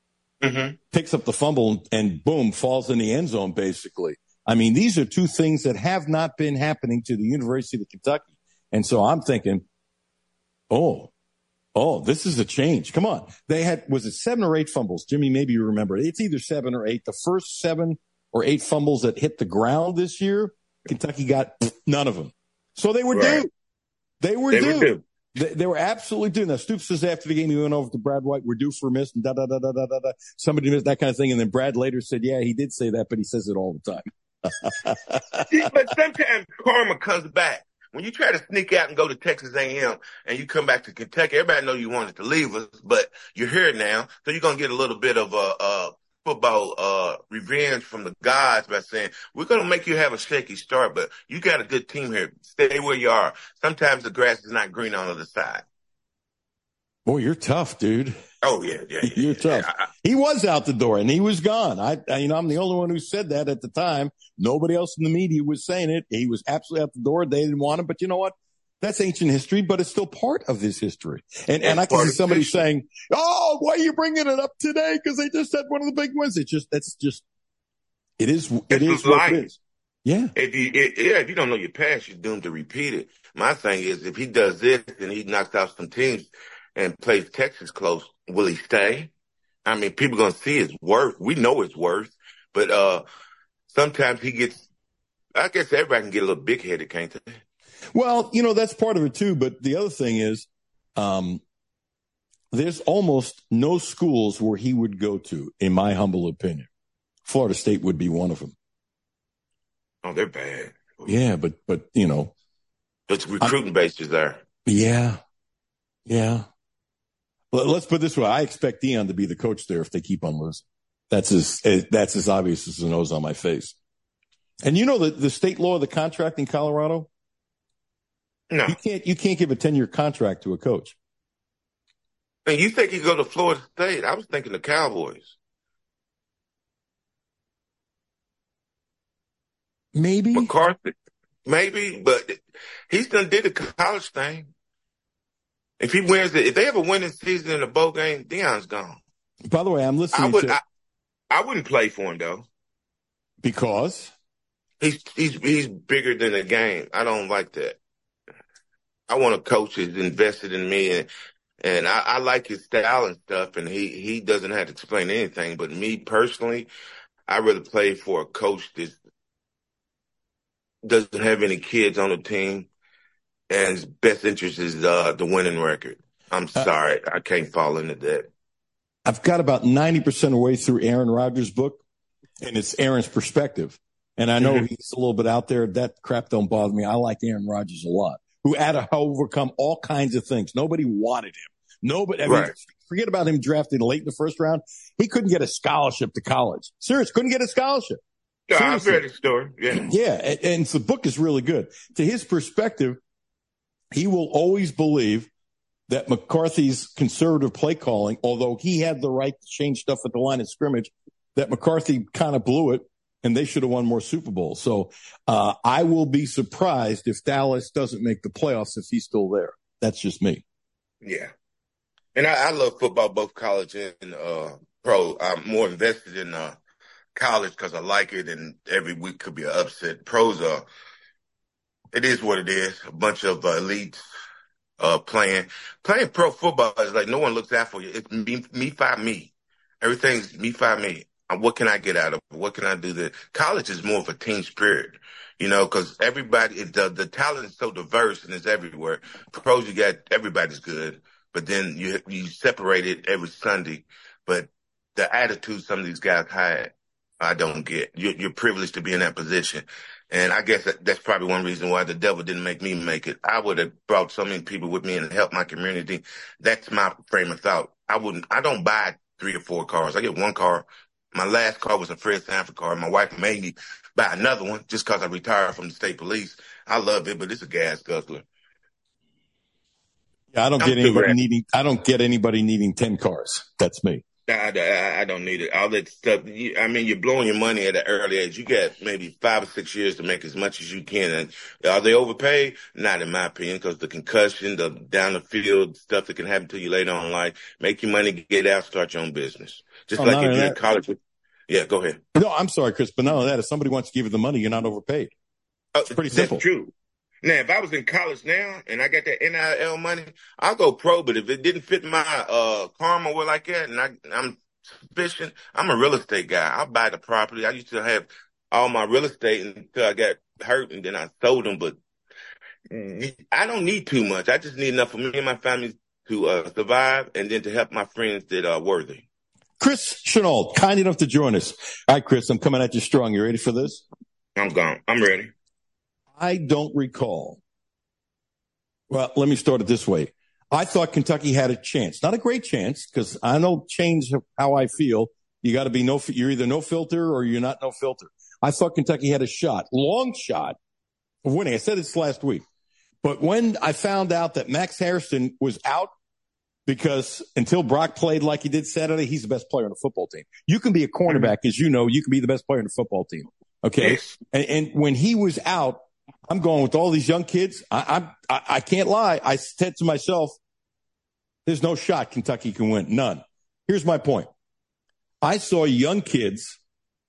picks up the fumble and boom, falls in the end zone, basically. I mean, these are 2 things that have not been happening to the University of Kentucky. And so I'm thinking, Oh, this is a change. Come on. They had, was it 7 or 8 fumbles? Jimmy, maybe you remember. It's either 7 or 8. The first 7 or 8 fumbles that hit the ground this year, Kentucky got none of them. So they were due. They were due. They were absolutely due. Now, Stoops says after the game, he went over to Brad White, we're due for a miss, and da-da-da-da-da-da. Somebody missed, that kind of thing. And then Brad later said, yeah, he did say that, but he says it all the time. But sometimes karma comes back. When you try to sneak out and go to Texas A&M and you come back to Kentucky, everybody know you wanted to leave us, but you're here now, so you're going to get a little bit of football revenge from the gods by saying, we're going to make you have a shaky start, but you got a good team here. Stay where you are. Sometimes the grass is not green on the other side. Boy, you're tough, dude. Oh, yeah. You're tough. He was out the door, and he was gone. I'm the only one who said that at the time. Nobody else in the media was saying it. He was absolutely out the door. They didn't want him. But you know what? That's ancient history, but it's still part of this history. And I can see somebody saying, oh, why are you bringing it up today? Because they just had one of the big ones. It is what it is. Yeah. If you don't know your past, you're doomed to repeat it. My thing is, if he does this and he knocks out some teams and plays Texas close, will he stay? I mean, people are going to see his worth. We know his worth. But sometimes he gets, I guess everybody can get a little big-headed, can't they? Well, that's part of it, too. But the other thing is there's almost no schools where he would go to, in my humble opinion. Florida State would be one of them. Oh, they're bad. Yeah, but It's recruiting bases there. Yeah. Let's put it this way. I expect Deion to be the coach there if they keep on losing. That's as obvious as the nose on my face. And the state law of the contract in Colorado? No. You can't give a 10-year contract to a coach. And you think you go to Florida State? I was thinking the Cowboys. Maybe. McCarthy. Maybe, but he's done did the college thing. If he wins it, if they have a winning season in a bowl game, Deion's gone. By the way, I'm listening I wouldn't play for him though. Because? He's bigger than the game. I don't like that. I want a coach who's invested in me and I like his style and stuff, and he doesn't have to explain anything. But me personally, I'd rather play for a coach that doesn't have any kids on the team, and his best interest is the winning record. I'm sorry, I can't fall into that. I've got about 90% of the way through Aaron Rodgers' book, and it's Aaron's perspective. And I know he's a little bit out there. That crap don't bother me. I like Aaron Rodgers a lot, who had to overcome all kinds of things. Nobody wanted him. Nobody. I mean, forget about him drafted late in the first round. He couldn't get a scholarship to college. Serious, couldn't get a scholarship. Yeah, I've read his story. Yeah. Yeah, and the book is really good. To his perspective, he will always believe that McCarthy's conservative play calling, although he had the right to change stuff at the line of scrimmage, that McCarthy kind of blew it, and they should have won more Super Bowls. So I will be surprised if Dallas doesn't make the playoffs if he's still there. That's just me. Yeah. And I love football, both college and pro. I'm more invested in college because I like it, and every week could be an upset. Pros it is what it is. A bunch of elites playing pro football is like no one looks out for you. It's me, five, me. Everything's me, five, me. What can I get out of it? What can I do there? College is more of a team spirit, because everybody, the talent is so diverse and it's everywhere. Pros, you got everybody's good, but then you separate it every Sunday. But the attitude some of these guys had, I don't get. You're privileged to be in that position. And I guess that's probably one reason why the devil didn't make me make it. I would have brought so many people with me and helped my community. That's my frame of thought. I don't buy 3 or 4 cars. I get 1 car. My last car was a Fred Sanford car. My wife made me buy another one just because I retired from the state police. I love it, but it's a gas guzzler. Yeah, I don't get anybody needing 10 cars. That's me. I don't need it. All that stuff. You're blowing your money at an early age. You got maybe 5 or 6 years to make as much as you can. And are they overpaid? Not in my opinion, because the concussion, the down the field stuff that can happen to you later on in life. Make your money, get out, start your own business. Just like if you're in college. Yeah, go ahead. No, I'm sorry, Chris, but not only that, if somebody wants to give you the money, you're not overpaid. It's pretty simple. That's true. Now, if I was in college now and I got that NIL money, I'll go pro. But if it didn't fit my karma or like that, and I'm suspicious, I'm a real estate guy. I'll buy the property. I used to have all my real estate until I got hurt, and then I sold them. But I don't need too much. I just need enough for me and my family to survive, and then to help my friends that are worthy. Chris Chenault, kind enough to join us. All right, Chris, I'm coming at you strong. You ready for this? I'm gone. I'm ready. I don't recall. Well, let me start it this way. I thought Kentucky had a chance. Not a great chance, because I know change how I feel. You got to be you're either no filter or you're not no filter. I thought Kentucky had a shot, long shot of winning. I said this last week. But when I found out that Max Harrison was out, because until Brock played like he did Saturday, he's the best player on the football team. You can be a cornerback, as you know, you can be the best player on the football team. Okay. Yes. And when he was out, I'm going with all these young kids. I can't lie. I said to myself, there's no shot Kentucky can win. None. Here's my point. I saw young kids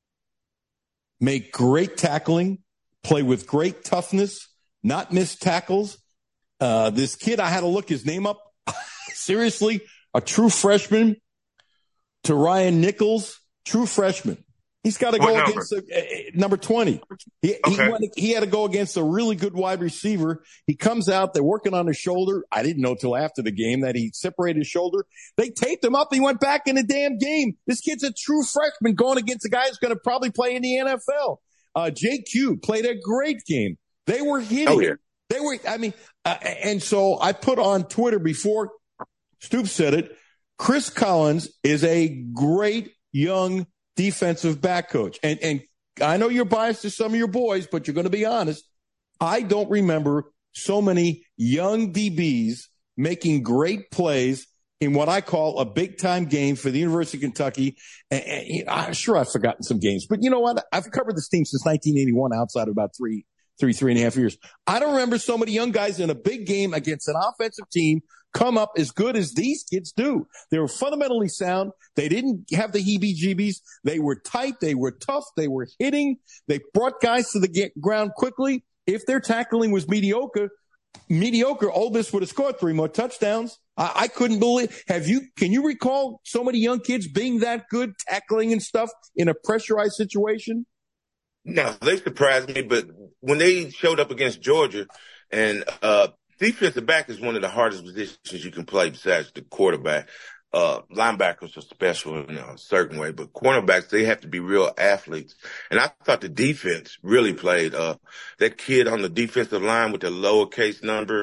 make great tackling, play with great toughness, not miss tackles. This kid, I had to look his name up. Seriously, a true freshman, to Ryan Nichols, true freshman. He's got to go against number 20. He had to go against a really good wide receiver. He comes out, they're working on his shoulder. I didn't know till after the game that he separated his shoulder. They taped him up. He went back in the damn game. This kid's a true freshman going against a guy who's going to probably play in the NFL. JQ played a great game. They were hitting. Oh, yeah. They were, and so I put on Twitter before Stoops said it, Chris Collins is a great young defensive back coach. And I know you're biased to some of your boys, but you're going to be honest. I don't remember so many young DBs making great plays in what I call a big-time game for the University of Kentucky. And I'm sure I've forgotten some games. But you know what? I've covered this team since 1981 outside of about three and a half years. I don't remember so many young guys in a big game against an offensive team come up as good as these kids do. They were fundamentally sound. They didn't have the heebie-jeebies. They were tight. They were tough. They were hitting. They brought guys to the ground quickly. If their tackling was mediocre, Ole Miss would have scored 3 more touchdowns. I couldn't believe. Can you recall so many young kids being that good tackling and stuff in a pressurized situation? No, they surprised me, but when they showed up against Georgia, and defensive back is one of the hardest positions you can play besides the quarterback. Linebackers are special in a certain way, but cornerbacks, they have to be real athletes. And I thought the defense really played. That kid on the defensive line with the lowercase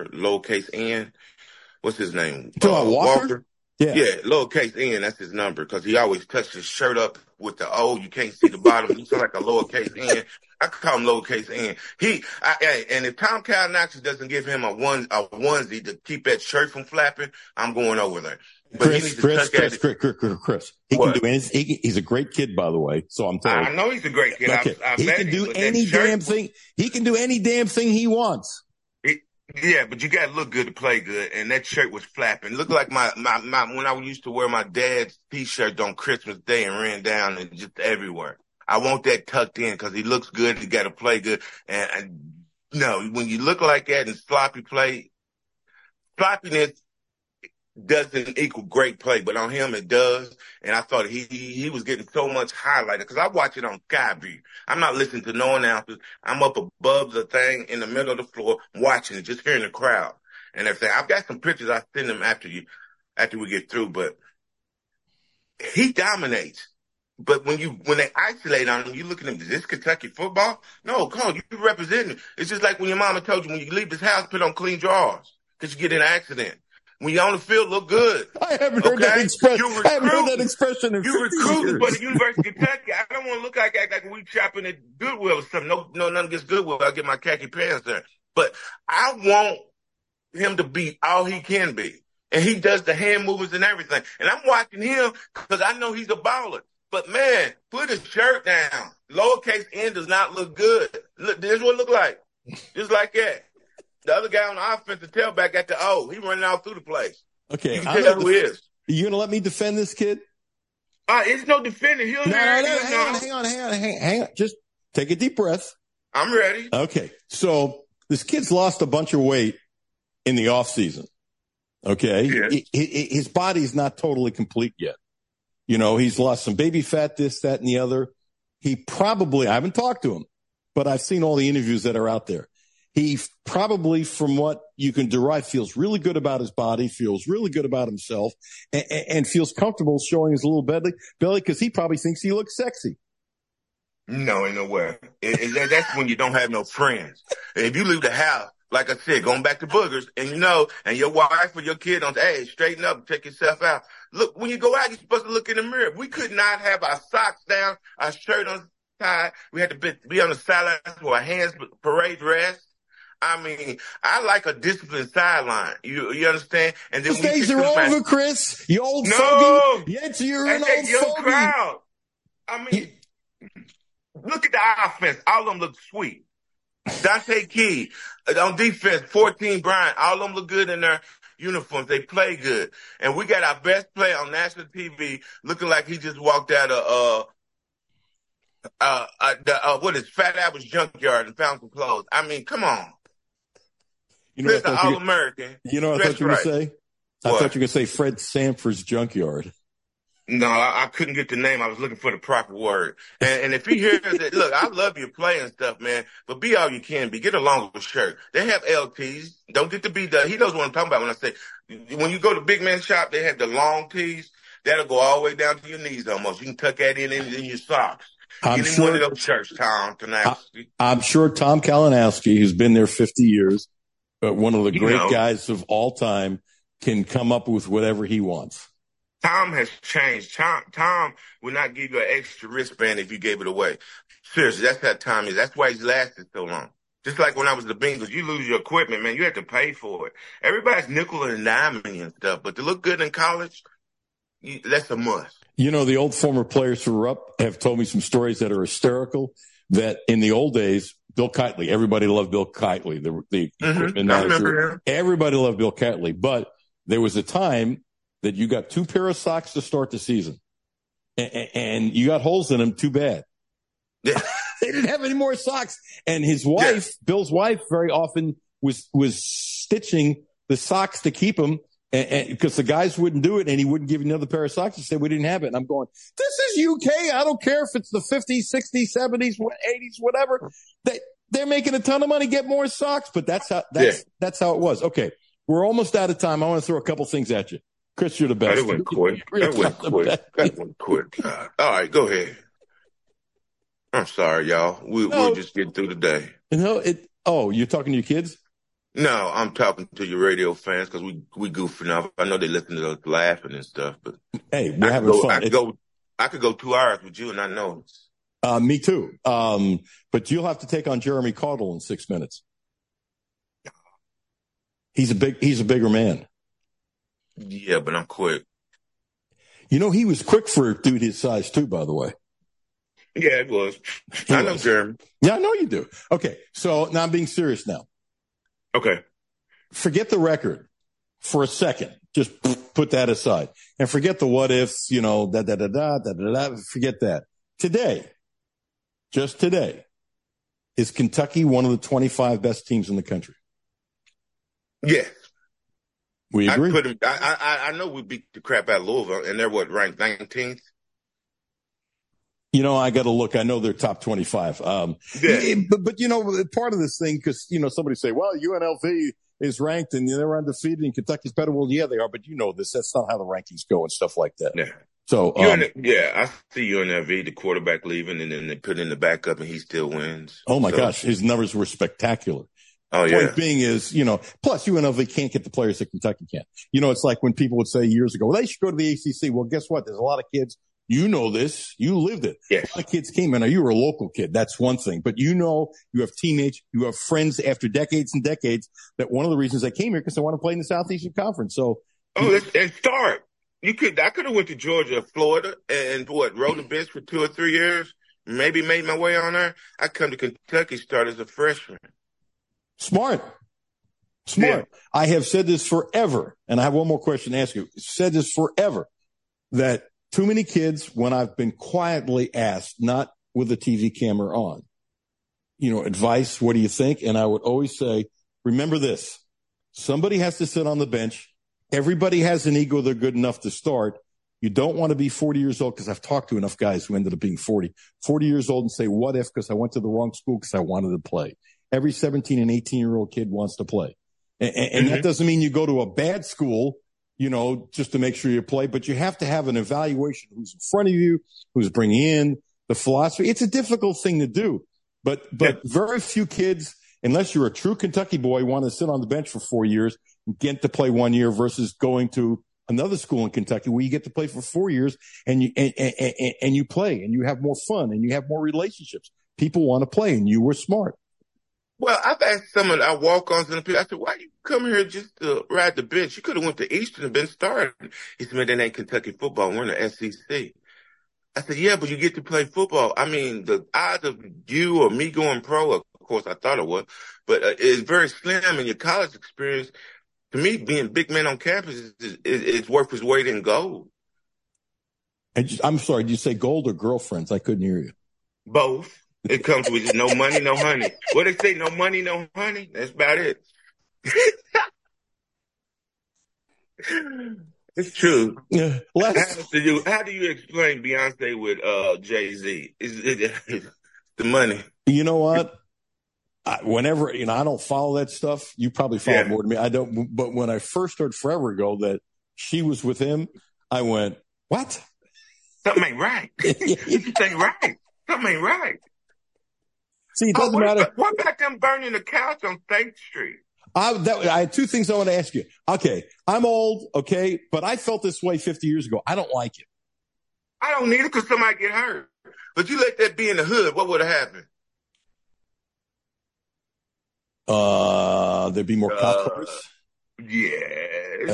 n, what's his name? Walker? Yeah, lowercase n, that's his number, because he always touched his shirt up with the O. You can't see the bottom. He sounds like a lowercase n. I call him lowercase n. And if Tom Kalnick doesn't give him a onesie to keep that shirt from flapping, I'm going over there. But Chris, he can do anything. He's a great kid, by the way. So I'm telling you. I know he's a great kid. Okay. He can do any damn thing. He can do any damn thing he wants. Yeah, but you got to look good to play good, and that shirt was flapping. Looked like my when I used to wear my dad's T-shirt on Christmas Day and ran down and just everywhere. I want that tucked in because he looks good. He got to play good, and no, when you look like that and sloppy play, sloppiness doesn't equal great play, but on him it does. And I thought he was getting so much highlighted because I watch it on Skyview. I'm not listening to no announcers. I'm up above the thing in the middle of the floor watching it, just hearing the crowd and everything. I've got some pictures. I send them after we get through, but he dominates. But when they isolate on him, you look at him, is this Kentucky football? No, come on, you represent. It's just like when your mama told you when you leave this house, put on clean drawers because you get in an accident. When you're on the field, look good. I haven't heard that expression. I haven't heard that expression in 50 years. But the University of Kentucky, I don't want to look like we shopping at Goodwill or something. No, nothing against Goodwill. I'll get my khaki pants there. But I want him to be all he can be. And he does the hand movements and everything. And I'm watching him because I know he's a baller. But, man, put his shirt down. Lowercase n does not look good. Look, this is what it look like. Just like that. The other guy on the offensive tailback got the O. He running all through the place. Okay. You can tell who he is. You going to let me defend this kid? It's no defending. Hang on. Just take a deep breath. I'm ready. Okay. So This kid's lost a bunch of weight in the off season. Okay. Yeah. His body's not totally complete yet. You know, he's lost some baby fat, this, that, and the other. He probably, I haven't talked to him, but I've seen all the interviews that are out there. He probably, from what you can derive, feels really good about his body, feels really good about himself, and feels comfortable showing his little belly because he probably thinks he looks sexy. No, ain't nowhere. That's when you don't have no friends. If you leave the house, like I said, going back to boogers, and and your wife or your kid don't say, hey, straighten up, check yourself out. Look, when you go out, you're supposed to look in the mirror. We could not have our socks down, our shirt untied. We had to be on the sideline with our hands parade rest. I mean, I like a disciplined sideline. You understand? And then those days are over, Chris. You old fogey. Yes, you're an old fogey. Crowd. I mean, look at the offense. All of them look sweet. Dante Key on defense, 14 Bryant. All of them look good in their uniforms. They play good. And we got our best player on national TV looking like he just walked out of Fat Apple's junkyard and found some clothes. I mean, come on. You know Mr. All-American. You know what I thought you were going to say? I thought you were going to say Fred Sanford's junkyard. No, I couldn't get the name. I was looking for the proper word. And if he hears that, look, I love your play and stuff, man, but be all you can be. Get a longer shirt. They have LTs. Don't get to be the, he knows what I'm talking about when I say, when you go to Big Man Shop, they have the long tees. That'll go all the way down to your knees almost. You can tuck that in your socks. Get him one of those shirts, Tom Kalinowski. I'm sure Tom Kalinowski, who's been there 50 years, one of the great guys of all time, can come up with whatever he wants. Tom has changed. Tom will not give you an extra wristband if you gave it away. Seriously, that's how Tom is. That's why he's lasted so long. Just like when I was the Bengals, you lose your equipment, man, you have to pay for it. Everybody's nickel and diming and stuff, but to look good in college, that's a must. You know, the old former players who were up have told me some stories that are hysterical, that in the old days, Bill Kitely, everybody loved Bill Kitely, the equipment manager. Everybody loved Bill Kitely, but there was a time that you got 2 pair of socks to start the season, and you got holes in them too bad. Yeah. They didn't have any more socks. And his wife, Bill's wife, very often was stitching the socks to keep them, because the guys wouldn't do it, and he wouldn't give you another pair of socks. He said, we didn't have it. And I'm going, this is UK. I don't care if it's the 50s, 60s, 70s, 80s, whatever. They're making a ton of money, get more socks, but that's how it was. Okay. We're almost out of time. I want to throw a couple things at you. Chris, you're the best. That went quick. God. All right, go ahead. I'm sorry, y'all. We'll just get through the day. You're talking to your kids? No, I'm talking to your radio fans because we goofing off. I know they listen to us laughing and stuff, but hey, we're having fun. I could go 2 hours with you and not know this. Me too. But you'll have to take on Jeremy Caudle in 6 minutes. He's a bigger man. Yeah, but I'm quick. You know, he was quick for a dude his size too, by the way. Yeah, it was. I know Jeremy. Yeah, I know you do. Okay. So now I'm being serious now. Okay. Forget the record for a second. Just put that aside and forget the what ifs, forget that. Just today, is Kentucky one of the 25 best teams in the country? Yes. We agree. I know we beat the crap out of Louisville, and they're ranked 19th? I got to look. I know they're top 25. But part of this thing, because, somebody say, well, UNLV is ranked and they're undefeated and Kentucky's better. Well, yeah, they are. But this. That's not how the rankings go and stuff like that. Yeah. So, I see UNLV, the quarterback leaving, and then they put in the backup and he still wins. Oh, my gosh. His numbers were spectacular. Oh, yeah. Point being is, plus UNLV can't get the players that Kentucky can. It's like when people would say years ago, well, they should go to the ACC. Well, guess what? There's a lot of kids. You know this. You lived it. Yes. A lot of kids came in. Now, you were a local kid. That's one thing. But you have teammates, you have friends after decades and decades that one of the reasons they came here because they want to play in the Southeastern Conference. So. And start. I could have went to Georgia or Florida and rode the bench for 2 or 3 years, maybe made my way on there. I come to Kentucky, start as a freshman. Smart. Yeah. I have said this forever, and I have one more question to ask you. Said this forever, that too many kids, when I've been quietly asked, not with the TV camera on, advice. What do you think? And I would always say, remember this. Somebody has to sit on the bench. Everybody has an ego. They're good enough to start. You don't want to be 40 years old, because I've talked to enough guys who ended up being 40 years old and say, what if, because I went to the wrong school because I wanted to play. Every 17 and 18-year-old kid wants to play. And that doesn't mean you go to a bad school, just to make sure you play, but you have to have an evaluation. Who's in front of you, who's bringing in the philosophy. It's a difficult thing to do, but very few kids, unless you're a true Kentucky boy, want to sit on the bench for 4 years and get to play 1 year versus going to another school in Kentucky where you get to play for 4 years and you play and you have more fun and you have more relationships. People want to play, and you were smart. Well, I've asked some of our walk-ons in the pit. I said, why you come here just to ride the bench? You could have went to Eastern and been started. He said, man, that ain't Kentucky football. We're in the SEC. I said, yeah, but you get to play football. I mean, the odds of you or me going pro, of course, I thought it was, but it's very slim in your college experience. To me, being big man on campus is worth its weight in gold. I'm sorry, did you say gold or girlfriends? I couldn't hear you. Both. It comes with no money, no honey. What they say, no money, no honey? That's about it. It's true. Yeah. How do you explain Beyonce with Jay-Z? Is the money? You know what? Whenever, I don't follow that stuff. You probably follow more than me. I don't. But when I first heard forever ago that she was with him, I went, what? Something ain't right. Something ain't right. Something ain't right. See, it doesn't matter. What about them burning the couch on State Street? I had two things I want to ask you. Okay, I'm old, okay, but I felt this way 50 years ago. I don't like it. I don't need it because somebody get hurt. But you let that be in the hood, what would have happened? There'd be more cop cars. Yes.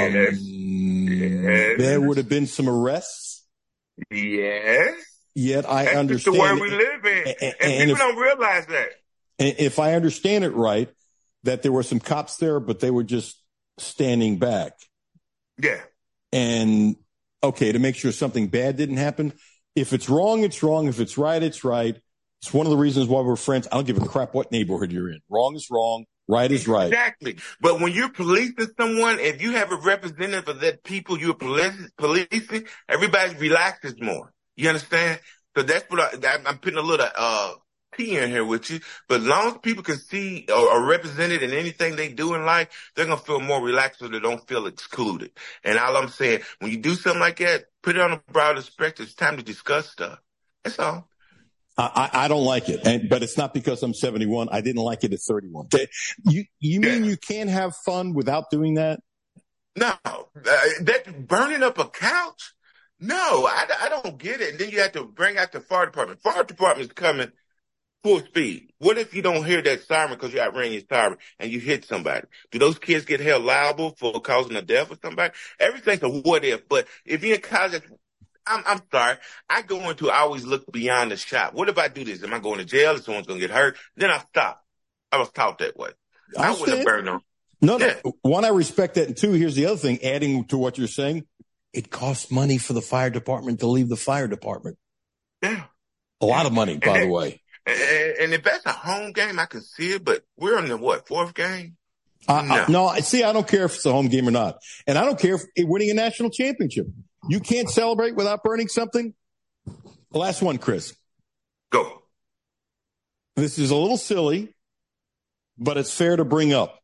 There would have been some arrests. Yes. Yet I That's understand. That's the world we live in. And people don't realize that. If I understand it right, that there were some cops there, but they were just standing back. Yeah. And, okay, to make sure something bad didn't happen. If it's wrong, it's wrong. If it's right, it's right. It's one of the reasons why we're friends. I don't give a crap what neighborhood you're in. Wrong is wrong. Right is right. Exactly. But when you're policing someone, if you have a representative of that people you're policing, everybody relaxes more. You understand? So that's what I'm putting a little P in here with you. But as long as people can see or are represented in anything they do in life, they're going to feel more relaxed so they don't feel excluded. And all I'm saying, when you do something like that, put it on a broader spectrum. It's time to discuss stuff. That's all. I don't like it, but it's not because I'm 71. I didn't like it at 31. You mean you can't have fun without doing that? No, that burning up a couch. No, I don't get it. And then you have to bring out the fire department. Fire department is coming full speed. What if you don't hear that siren because you outran your siren and you hit somebody? Do those kids get held liable for causing a death of somebody? Everything's a what if. But if you're in college, I'm sorry. I always look beyond the shot. What if I do this? Am I going to jail? If someone's going to get hurt? Then I stop. I was taught that way. I wouldn't have burned them. No. One, I respect that. And two, here's the other thing, adding to what you're saying. It costs money for the fire department to leave the fire department. Yeah. A lot of money, by the way. And if that's a home game, I can see it, but we're in the, fourth game? No, see, I don't care if it's a home game or not. And I don't care if winning a national championship. You can't celebrate without burning something? The last one, Chris. Go. This is a little silly, but it's fair to bring up.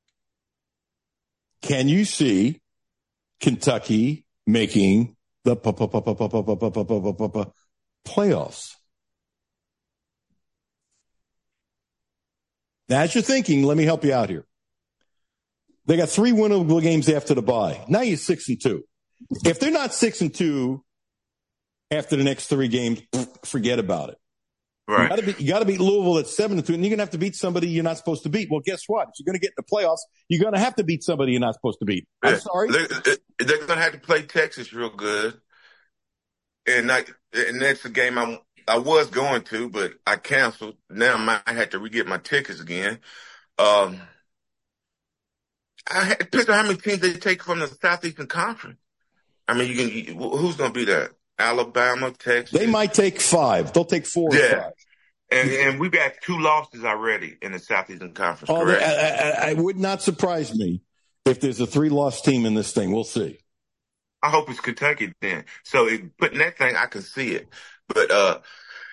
Can you see Kentucky making the playoffs? Now, as you're thinking, let me help you out here. They got 3 winnable games after the bye. Now you're 6-2. If they're not 6-2 after the next 3 games, forget about it. Right. You got to beat Louisville at 7-2, and you're going to have to beat somebody you're not supposed to beat. Well, guess what? If you're going to get in the playoffs, you're going to have to beat somebody you're not supposed to beat. I'm sorry. They're going to have to play Texas real good, and that's the game I was going to, but I canceled. Now I might have to re-get my tickets again. It depends on how many teams they take from the Southeastern Conference. I mean, who's going to be there? Alabama, Texas. They might take 5. They'll take 4 or 5. And we've got 2 losses already in the Southeastern Conference, correct? I would not surprise me if there's a 3-loss team in this thing. We'll see. I hope it's Kentucky then. So putting that thing, I can see it. But I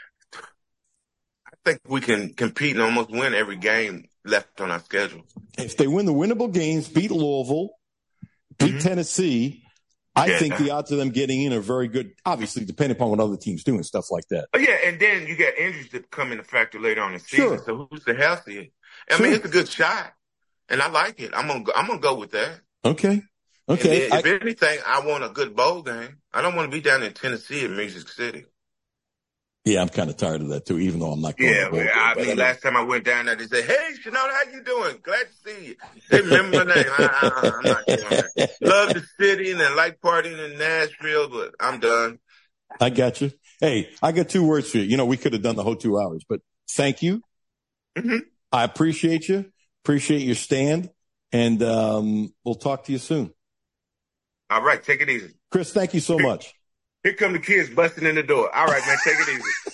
think we can compete and almost win every game left on our schedule. If they win the winnable games, beat Louisville, beat Tennessee, I think the odds of them getting in are very good, obviously, depending upon what other teams do and stuff like that. Oh, yeah, and then you got injuries that come into factor later on in the season. Sure. So who's the healthiest? I mean, it's a good shot, and I like it. I'm gonna go with that. Okay. If anything, I want a good bowl game. I don't want to be down in Tennessee and Music City. Yeah, I'm kind of tired of that, too, even though I'm not going to bowl game. I mean, last time I went down there, they said, "Hey, Shinoda, how you doing? Glad to see you." They remember my name. I'm not doing that. Love the city and I like partying in Nashville, but I'm done. I got you. Hey, I got 2 words for you. You know, we could have done the whole 2 hours, but thank you. Mm-hmm. I appreciate you. Appreciate your stand. And we'll talk to you soon. All right. Take it easy. Chris, thank you so much. Here come the kids busting in the door. All right, man. Take it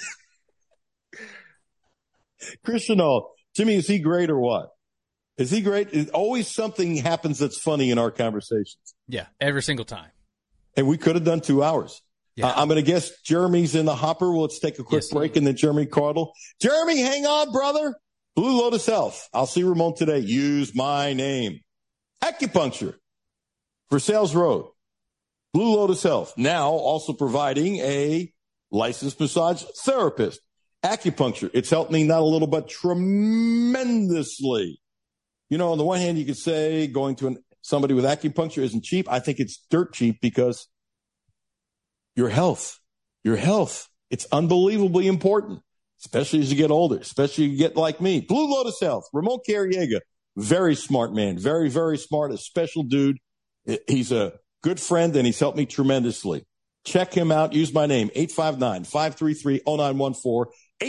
easy. Chris Chenault. Jimmy, is he great or what? Is he great? Always something happens that's funny in our conversations. Yeah, every single time. And we could have done 2 hours. Yeah. I'm going to guess Jeremy's in the hopper. Well, let's take a quick break and then Jeremy Cardle. Jeremy, hang on, brother. Blue Lotus Health. I'll see Ramon today. Use my name. Acupuncture. Versailles Road. Blue Lotus Health. Now also providing a licensed massage therapist. Acupuncture. It's helped me not a little, but tremendously. You know, on the one hand, you could say going to somebody with acupuncture isn't cheap. I think it's dirt cheap because your health, it's unbelievably important, especially as you get older, especially you get like me. Blue Lotus Health, Ramon Carriega, very smart man, very, very smart, a special dude. He's a good friend, and he's helped me tremendously. Check him out. Use my name, 859-533-0914,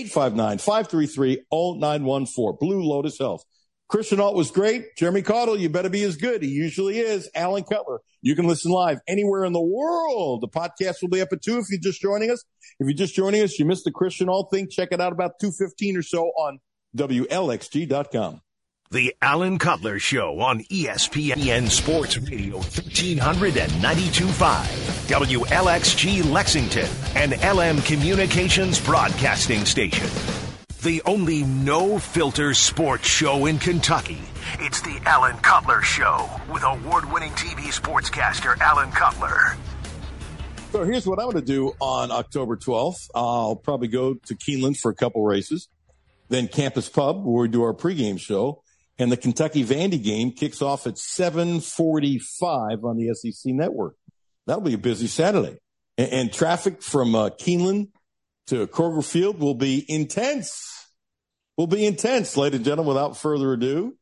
859-533-0914, Blue Lotus Health. Christian Alt was great. Jeremy Cardle, you better be as good. He usually is. Alan Cutler. You can listen live anywhere in the world. The podcast will be up at 2 if you're just joining us. If you're just joining us, you missed the Christian Alt thing. Check it out about 2:15 or so on WLXG.com. The Alan Cutler Show on ESPN Sports Radio 1392.5, WLXG Lexington, and LM Communications Broadcasting Station. The only no-filter sports show in Kentucky. It's the Alan Cutler Show with award-winning TV sportscaster Alan Cutler. So here's what I'm going to do on October 12th. I'll probably go to Keeneland for a couple races, then Campus Pub where we do our pregame show, and the Kentucky Vandy game kicks off at 7:45 on the SEC Network. That'll be a busy Saturday. And traffic from Keeneland to Kroger Field will be intense. Ladies and gentlemen, without further ado.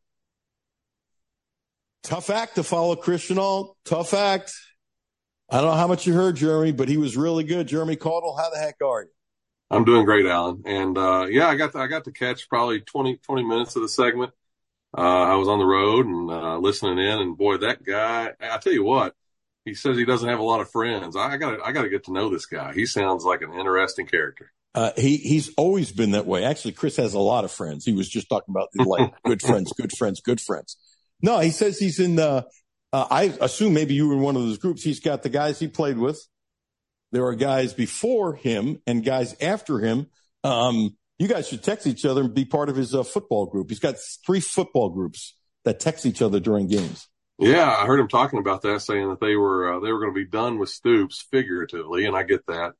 Tough act to follow Christian Alt. Tough act. I don't know how much you heard, Jeremy, but he was really good. Jeremy Cardle, how the heck are you? I'm doing great, Alan. And, I got to catch probably 20 minutes of the segment. I was on the road and listening in, and boy, that guy, I tell you what, he says he doesn't have a lot of friends. I gotta get to know this guy. He sounds like an interesting character. He's always been that way. Actually, Chris has a lot of friends. He was just talking about like good friends. No, he says he's in I assume maybe you were in one of those groups. He's got the guys he played with. There are guys before him and guys after him. You guys should text each other and be part of his football group. He's got 3 football groups that text each other during games. Yeah, I heard him talking about that, saying that they were going to be done with Stoops figuratively, and I get that.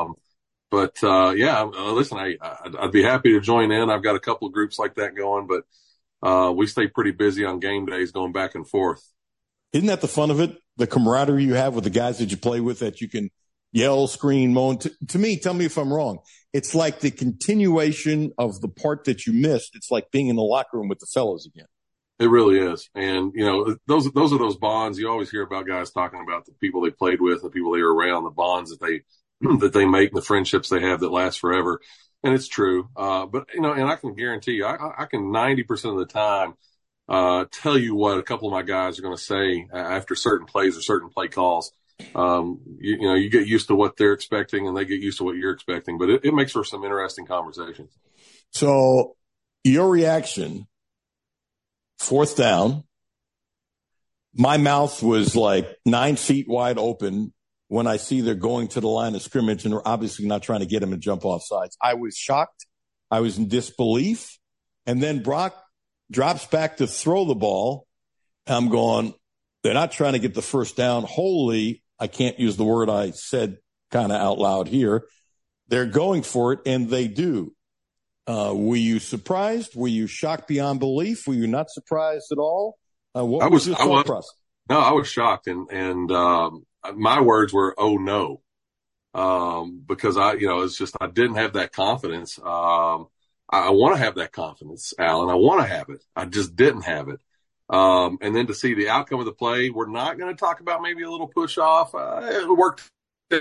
Listen, I'd be happy to join in. I've got a couple of groups like that going, but we stay pretty busy on game days going back and forth. Isn't that the fun of it? The camaraderie you have with the guys that you play with, that you can yell, scream, moan. To me, tell me if I'm wrong. It's like the continuation of the part that you missed. It's like being in the locker room with the fellas again. It really is. And, those are those bonds. You always hear about guys talking about the people they played with, the people they were around, the bonds that they make, and the friendships they have that last forever. And it's true. And I can guarantee you, I can 90% of the time tell you what a couple of my guys are going to say after certain plays or certain play calls. You get used to what they're expecting and they get used to what you're expecting, but it makes for some interesting conversations. So your reaction, 4th down, my mouth was like 9 feet wide open when I see they're going to the line of scrimmage and they're obviously not trying to get him to jump off sides. I was shocked. I was in disbelief. And then Brock drops back to throw the ball. I'm going, they're not trying to get the first down. Holy, I can't use the word I said kind of out loud here. They're going for it, and they do. Were you surprised? Were you shocked beyond belief? Were you not surprised at all? What was your thought process? No, I was shocked, and my words were, "Oh no," because it's just I didn't have that confidence. I want to have that confidence, Alan. I want to have it. I just didn't have it. And then to see the outcome of the play, we're not going to talk about maybe a little push off. It worked.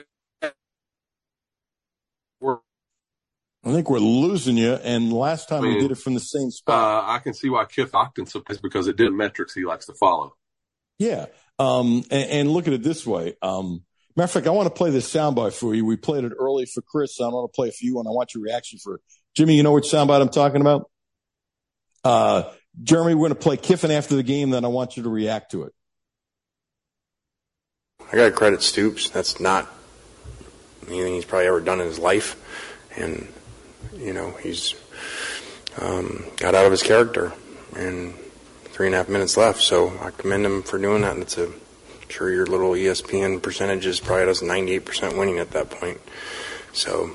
I think we're losing you. And last time we did it from the same spot. I can see why Kif Octon's surprised because it did metrics he likes to follow. Yeah. And look at it this way. Matter of fact, I want to play this soundbite for you. We played it early for Chris. So I want to play it for you, and I want your reaction for it. Jimmy, you know which soundbite I'm talking about? Jeremy, we're going to play Kiffin after the game, then I want you to react to it. I got to credit Stoops. That's not anything he's probably ever done in his life. And, he's got out of his character. And 3.5 minutes left, so I commend him for doing that. And I'm sure your little ESPN percentages probably has 98% winning at that point. So,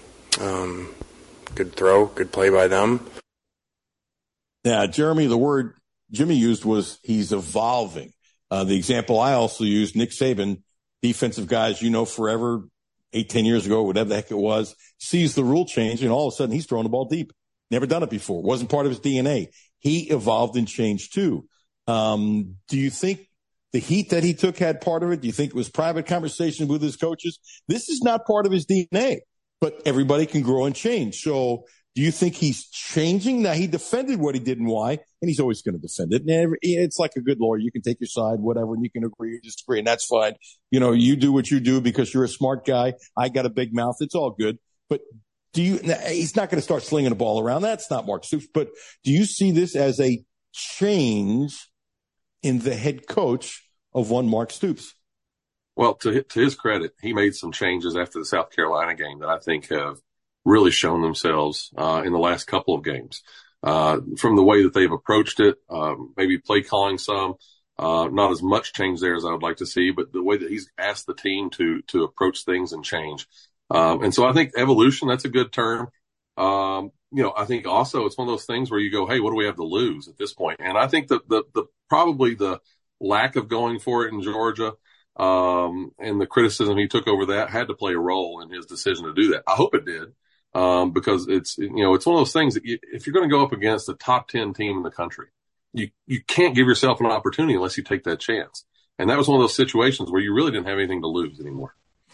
good throw, good play by them. Yeah, Jeremy, the word Jimmy used was he's evolving. The example I also used, Nick Saban, defensive guys, forever, 8-10 years ago, whatever the heck it was, sees the rule change, and all of a sudden he's throwing the ball deep. Never done it before. Wasn't part of his DNA. He evolved and changed too. Do you think the heat that he took had part of it? Do you think it was private conversation with his coaches? This is not part of his DNA, but everybody can grow and change. So do you think he's changing? Now, he defended what he did and why, and he's always going to defend it. And it's like a good lawyer. You can take your side, whatever, and you can agree or disagree, and that's fine. You do what you do because you're a smart guy. I got a big mouth. It's all good. But he's not going to start slinging the ball around. That's not Mark Stoops. But do you see this as a change in the head coach of one Mark Stoops? Well, to his credit, he made some changes after the South Carolina game that I think have really shown themselves in the last couple of games. From the way that they've approached it, maybe play calling some, not as much change there as I would like to see, but the way that he's asked the team to approach things and change. And so I think evolution, that's a good term. I think also it's one of those things where you go, hey, what do we have to lose at this point? And I think that probably the lack of going for it in Georgia, and the criticism he took over that had to play a role in his decision to do that. I hope it did. Because it's one of those things that if you're going to go up against a top 10 team in the country, you can't give yourself an opportunity unless you take that chance. And that was one of those situations where you really didn't have anything to lose anymore.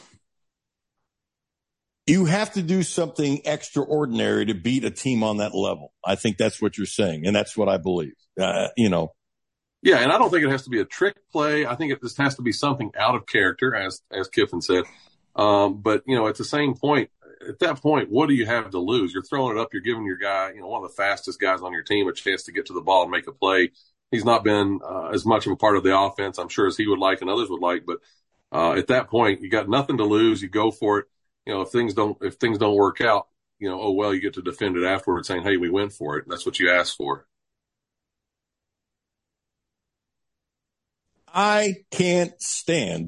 You have to do something extraordinary to beat a team on that level. I think that's what you're saying, and that's what I believe. Yeah, and I don't think it has to be a trick play. I think it just has to be something out of character, as Kiffin said. But at the same point, at that point, what do you have to lose? You're throwing it up. You're giving your guy, one of the fastest guys on your team, a chance to get to the ball and make a play. He's not been as much of a part of the offense, I'm sure, as he would like and others would like. But at that point, you got nothing to lose. You go for it. If things don't work out, you get to defend it afterwards, saying, "Hey, we went for it." That's what you asked for. I can't stand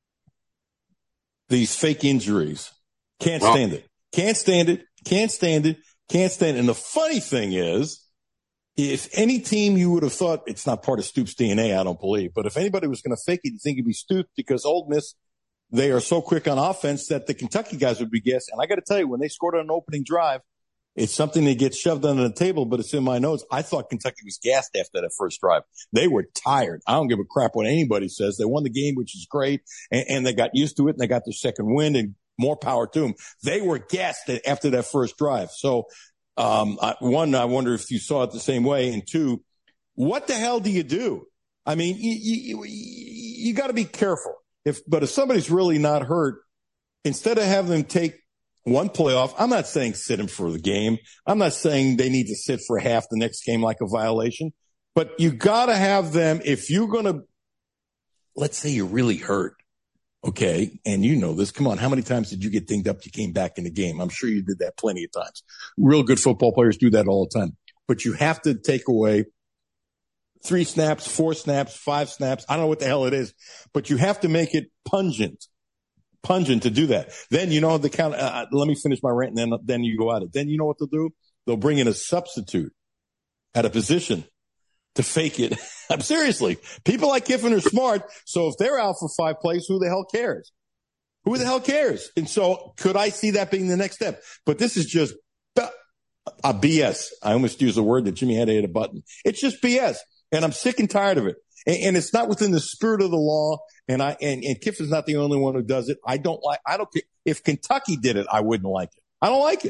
these fake injuries. Can't stand it. Can't stand it. Can't stand it. Can't stand it. And the funny thing is, if any team you would have thought, it's not part of Stoops' DNA, I don't believe, but if anybody was going to fake it, you think it'd be Stoops, because Ole Miss, they are so quick on offense that the Kentucky guys would be gassed. And I got to tell you, when they scored on an opening drive, it's something that gets shoved under the table, but it's in my notes. I thought Kentucky was gassed after that first drive. They were tired. I don't give a crap what anybody says. They won the game, which is great, and they got used to it, and they got their second win, and more power to them. They were gassed after that first drive. So, one, I wonder if you saw it the same way. And two, what the hell do you do? I mean, you got to be careful. But if somebody's really not hurt, instead of having them take one playoff. I'm not saying sit him for the game. I'm not saying they need to sit for half the next game like a violation. But you got to have them if you're going to, let's say you're really hurt. Okay. And you know this. Come on. How many times did you get dinged up? You came back in the game. I'm sure you did that plenty of times. Real good football players do that all the time. But you have to take away 3 snaps, 4 snaps, 5 snaps. I don't know what the hell it is, but you have to make it pungent to do that. Then, you know, the count, let me finish my rant and then you go at it. Then you know what they'll do? They'll bring in a substitute at a position to fake it. I'm seriously. People like Kiffin are smart. So if they're out for 5 plays, who the hell cares? Who the hell cares? And so could I see that being the next step? But this is just a BS. I almost used a word that Jimmy had to hit a button. It's just BS. And I'm sick and tired of it. And it's not within the spirit of the law. And Kiffin's not the only one who does it. I don't care. If Kentucky did it, I wouldn't like it. I don't like it.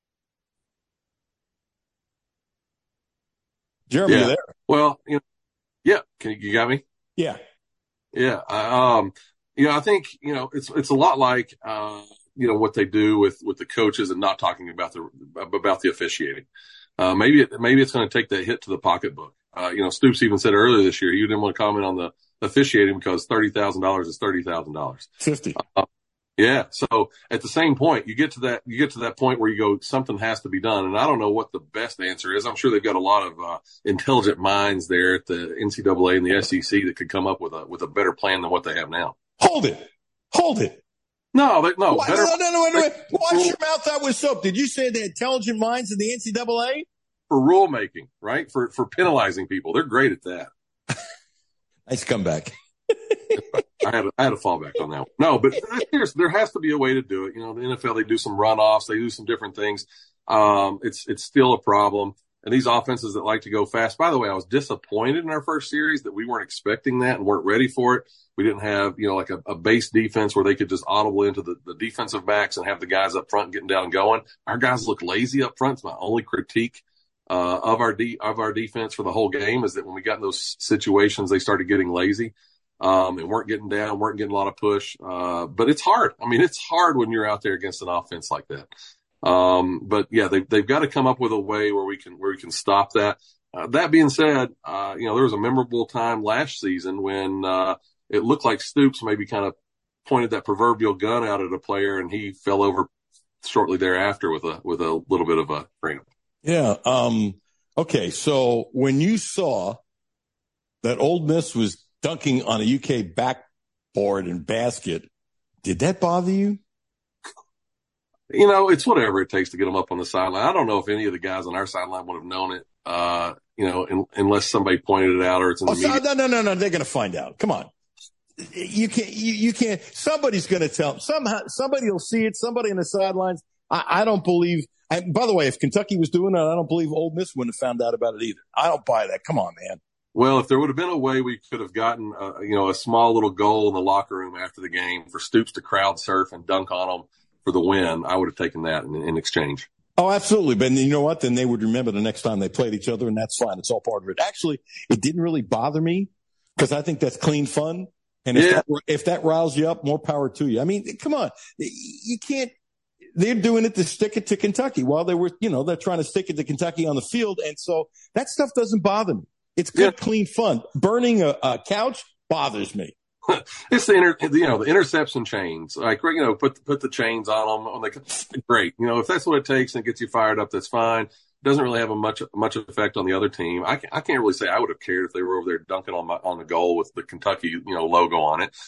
Jeremy, you there? Well, you know, yeah. You got me? Yeah. Yeah. I think, you know, it's a lot like, you know, what they do with the coaches and not talking about the officiating. Maybe it's going to take that hit to the pocketbook. You know, Stoops even said earlier this year, he didn't want to comment on the officiating because $30,000 is $30,000. 50. Yeah. So at the same point, you get to that point where you go, something has to be done. And I don't know what the best answer is. I'm sure they've got a lot of, intelligent minds there at the NCAA and the SEC that could come up with a better plan than what they have now. Hold it. No. Wait. Wash your mouth out with soap. Did you say the intelligent minds in the NCAA? For rulemaking, right? For penalizing people. They're great at that. Nice comeback. I had a fallback on that one. No, but there has to be a way to do it. You know, the NFL, they do some runoffs. They do some different things. It's still a problem. And these offenses that like to go fast. By the way, I was disappointed in our first series that we weren't expecting that and weren't ready for it. We didn't have, you know, like a base defense where they could just audible into the defensive backs and have the guys up front getting down and going. Our guys look lazy up front. It's my only critique of our defense for the whole game is that when we got in those situations, they started getting lazy, and weren't getting down, weren't getting a lot of push. But it's hard. I mean, it's hard when you're out there against an offense like that. But yeah, they've got to come up with a way where we can stop that. That being said, you know, there was a memorable time last season when, it looked like Stoops maybe kind of pointed that proverbial gun out at a player and he fell over shortly thereafter with a little bit of a cramp. Yeah. Okay. So when you saw that Ole Miss was dunking on a UK backboard and basket, did that bother you? You know, it's whatever it takes to get them up on the sideline. I don't know if any of the guys on our sideline would have known it, you know, unless somebody pointed it out or it's in the media. No. They're going to find out. Come on. You can't, somebody's going to tell somehow, somebody will see it. Somebody on the sidelines. I don't believe, and by the way, if Kentucky was doing it, I don't believe Ole Miss wouldn't have found out about it either. I don't buy that. Come on, man. Well, if there would have been a way we could have gotten, you know, a small little goal in the locker room after the game for Stoops to crowd surf and dunk on them for the win, I would have taken that in exchange. Oh, absolutely. But you know what? Then they would remember the next time they played each other, and that's fine. It's all part of it. Actually, it didn't really bother me because I think that's clean fun. And if that riles you up, more power to you. I mean, come on. You can't. They're doing it to stick it to Kentucky while they were, you know, they're trying to stick it to Kentucky on the field. And so that stuff doesn't bother me. It's good, clean fun. Burning a couch bothers me. It's the interception chains. Like, you know, put the chains on them. Great. You know, if that's what it takes and it gets you fired up, that's fine. It doesn't really have a much effect on the other team. I can't really say I would have cared if they were over there dunking on the goal with the Kentucky, you know, logo on it.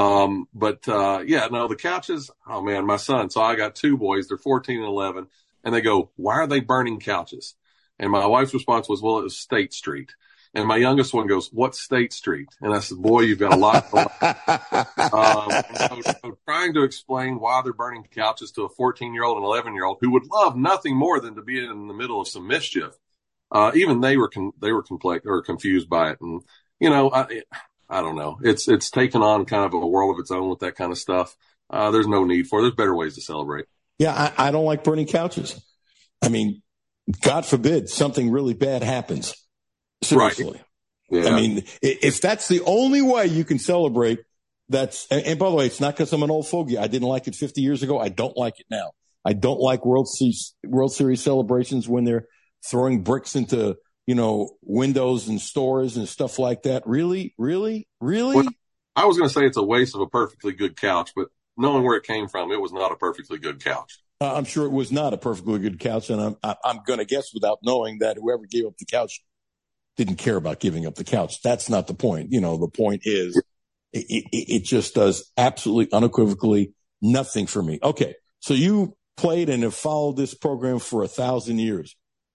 The couches, oh man, my son. So I got 2 boys, they're 14 and 11, and they go, why are they burning couches? And my wife's response was, well, it was State Street. And my youngest one goes, what's State Street? And I said, boy, you've got a lot going on. So trying to explain why they're burning couches to a 14-year-old and 11-year-old who would love nothing more than to be in the middle of some mischief. Even they were confused by it. And, you know, I don't know. It's taken on kind of a world of its own with that kind of stuff. There's no need for it. There's better ways to celebrate. Yeah, I don't like burning couches. I mean, God forbid something really bad happens. Seriously. Right. Yeah. I mean, if that's the only way you can celebrate, and by the way, it's not because I'm an old fogey. I didn't like it 50 years ago. I don't like it now. I don't like World Series celebrations when they're throwing bricks into, windows and stores and stuff like that. Really? Well, I was going to say it's a waste of a perfectly good couch, but knowing where it came from, it was not a perfectly good couch. I'm sure it was not a perfectly good couch, and I'm going to guess without knowing that whoever gave up the couch didn't care about giving up the couch. That's not the point. The point is it just does absolutely unequivocally nothing for me. Okay, so you played and have followed this program for 1,000 years.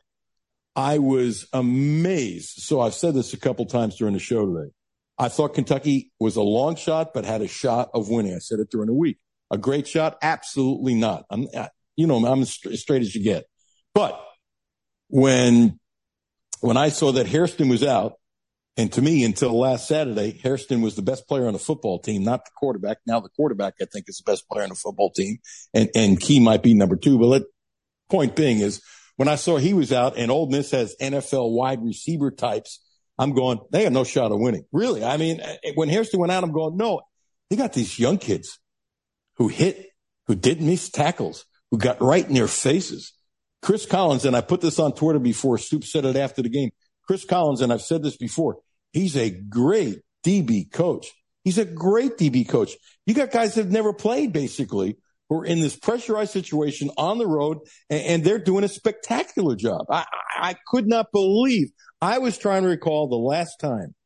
I was amazed. So I've said this a couple times during the show today. I thought Kentucky was a long shot, but had a shot of winning. I said it during the week. A great shot? Absolutely not. I'm as straight as you get. But when I saw that Hairston was out, and to me, until last Saturday, Hairston was the best player on the football team, not the quarterback. Now the quarterback, I think, is the best player on the football team, and Key might be number 2. But point being is, when I saw he was out and Ole Miss has NFL wide receiver types, I'm going, they have no shot of winning. Really. I mean, when Hairston went out, I'm going, no, they got these young kids who hit, who didn't miss tackles, who got right in their faces. Chris Collins, and I put this on Twitter before, Stoops said it after the game. Chris Collins, and I've said this before, he's a great DB coach. He's a great DB coach. You got guys that have never played, basically, who are in this pressurized situation on the road, and they're doing a spectacular job. I could not believe. I was trying to recall the last time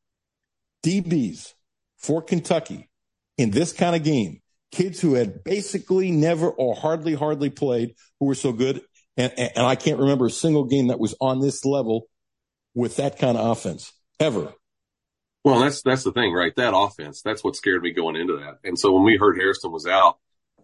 DBs for Kentucky in this kind of game, kids who had basically never or hardly played, who were so good. And I can't remember a single game that was on this level with that kind of offense ever. Well, that's the thing, right? That offense, that's what scared me going into that. And so when we heard Hairston was out,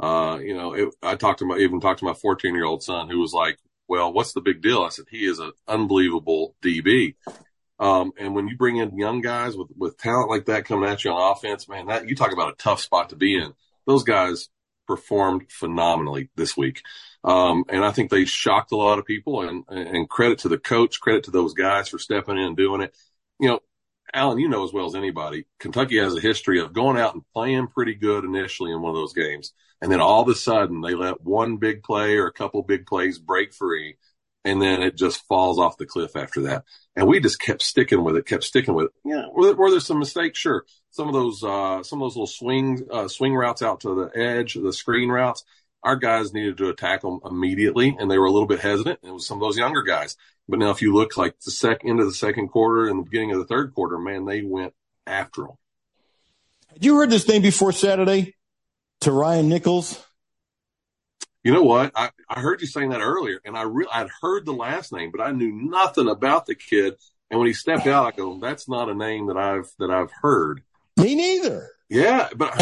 I talked to my 14-year-old son, who was like, well, what's the big deal? I said, he is an unbelievable DB. And when you bring in young guys with talent like that coming at you on offense, man, that you talk about a tough spot to be in. Those guys performed phenomenally this week. And I think they shocked a lot of people, and credit to the coach, credit to those guys for stepping in and doing it. Alan, you know as well as anybody, Kentucky has a history of going out and playing pretty good initially in one of those games. And then all of a sudden they let one big play or a couple big plays break free. And then it just falls off the cliff after that. And we just kept sticking with it. Yeah. Were there some mistakes? Sure. Some of those little swing routes out to the edge, the screen routes, our guys needed to attack them immediately, and they were a little bit hesitant. It was some of those younger guys. But now if you look like the end of the second quarter and the beginning of the third quarter, man, they went after them. Had you heard this name before Saturday? Tyrion Nichols? You know what? I heard you saying that earlier, and I'd heard the last name, but I knew nothing about the kid. And when he stepped out, I go, that's not a name that I've heard. Me neither. Yeah, but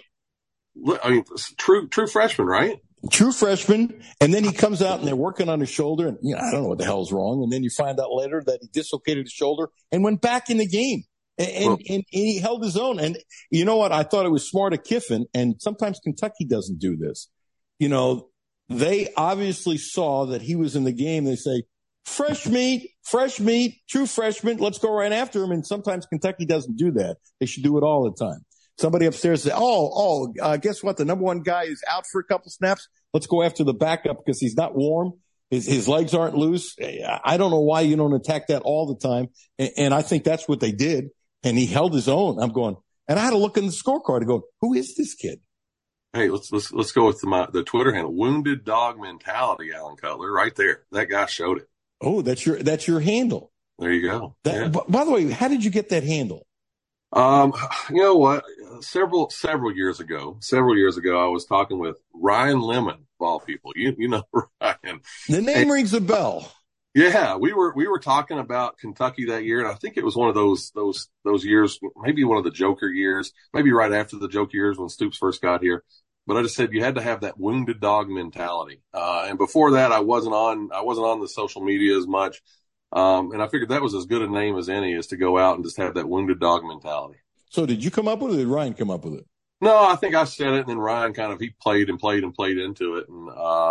true freshman, right? True freshman, and then he comes out and they're working on his shoulder, and I don't know what the hell's wrong. And then you find out later that he dislocated his shoulder and went back in the game, and he held his own. And you know what? I thought it was smart of Kiffin, and sometimes Kentucky doesn't do this. They obviously saw that he was in the game. They say, fresh meat, true freshman. Let's go right after him. And sometimes Kentucky doesn't do that. They should do it all the time. Somebody upstairs said, guess what? The number one guy is out for a couple snaps. Let's go after the backup because he's not warm. His legs aren't loose. I don't know why you don't attack that all the time. And I think that's what they did. And he held his own. I'm going, and I had to look in the scorecard and go, who is this kid? Hey, let's go with the Twitter handle. Wounded Dog Mentality, Alan Cutler, right there. That guy showed it. Oh, that's your handle. There you go. By the way, how did you get that handle? You know what? Several years ago, I was talking with Ryan Lemon, of all people. You know Ryan. The name rings a bell. Yeah, we were talking about Kentucky that year, and I think it was one of those years, maybe one of the Joker years, maybe right after the Joker years when Stoops first got here. But I just said you had to have that wounded dog mentality. And before that, I wasn't on the social media as much. And I figured that was as good a name as any, is to go out and just have that wounded dog mentality. So did you come up with it, or did Ryan come up with it? No, I think I said it, and then Ryan he played into it. And,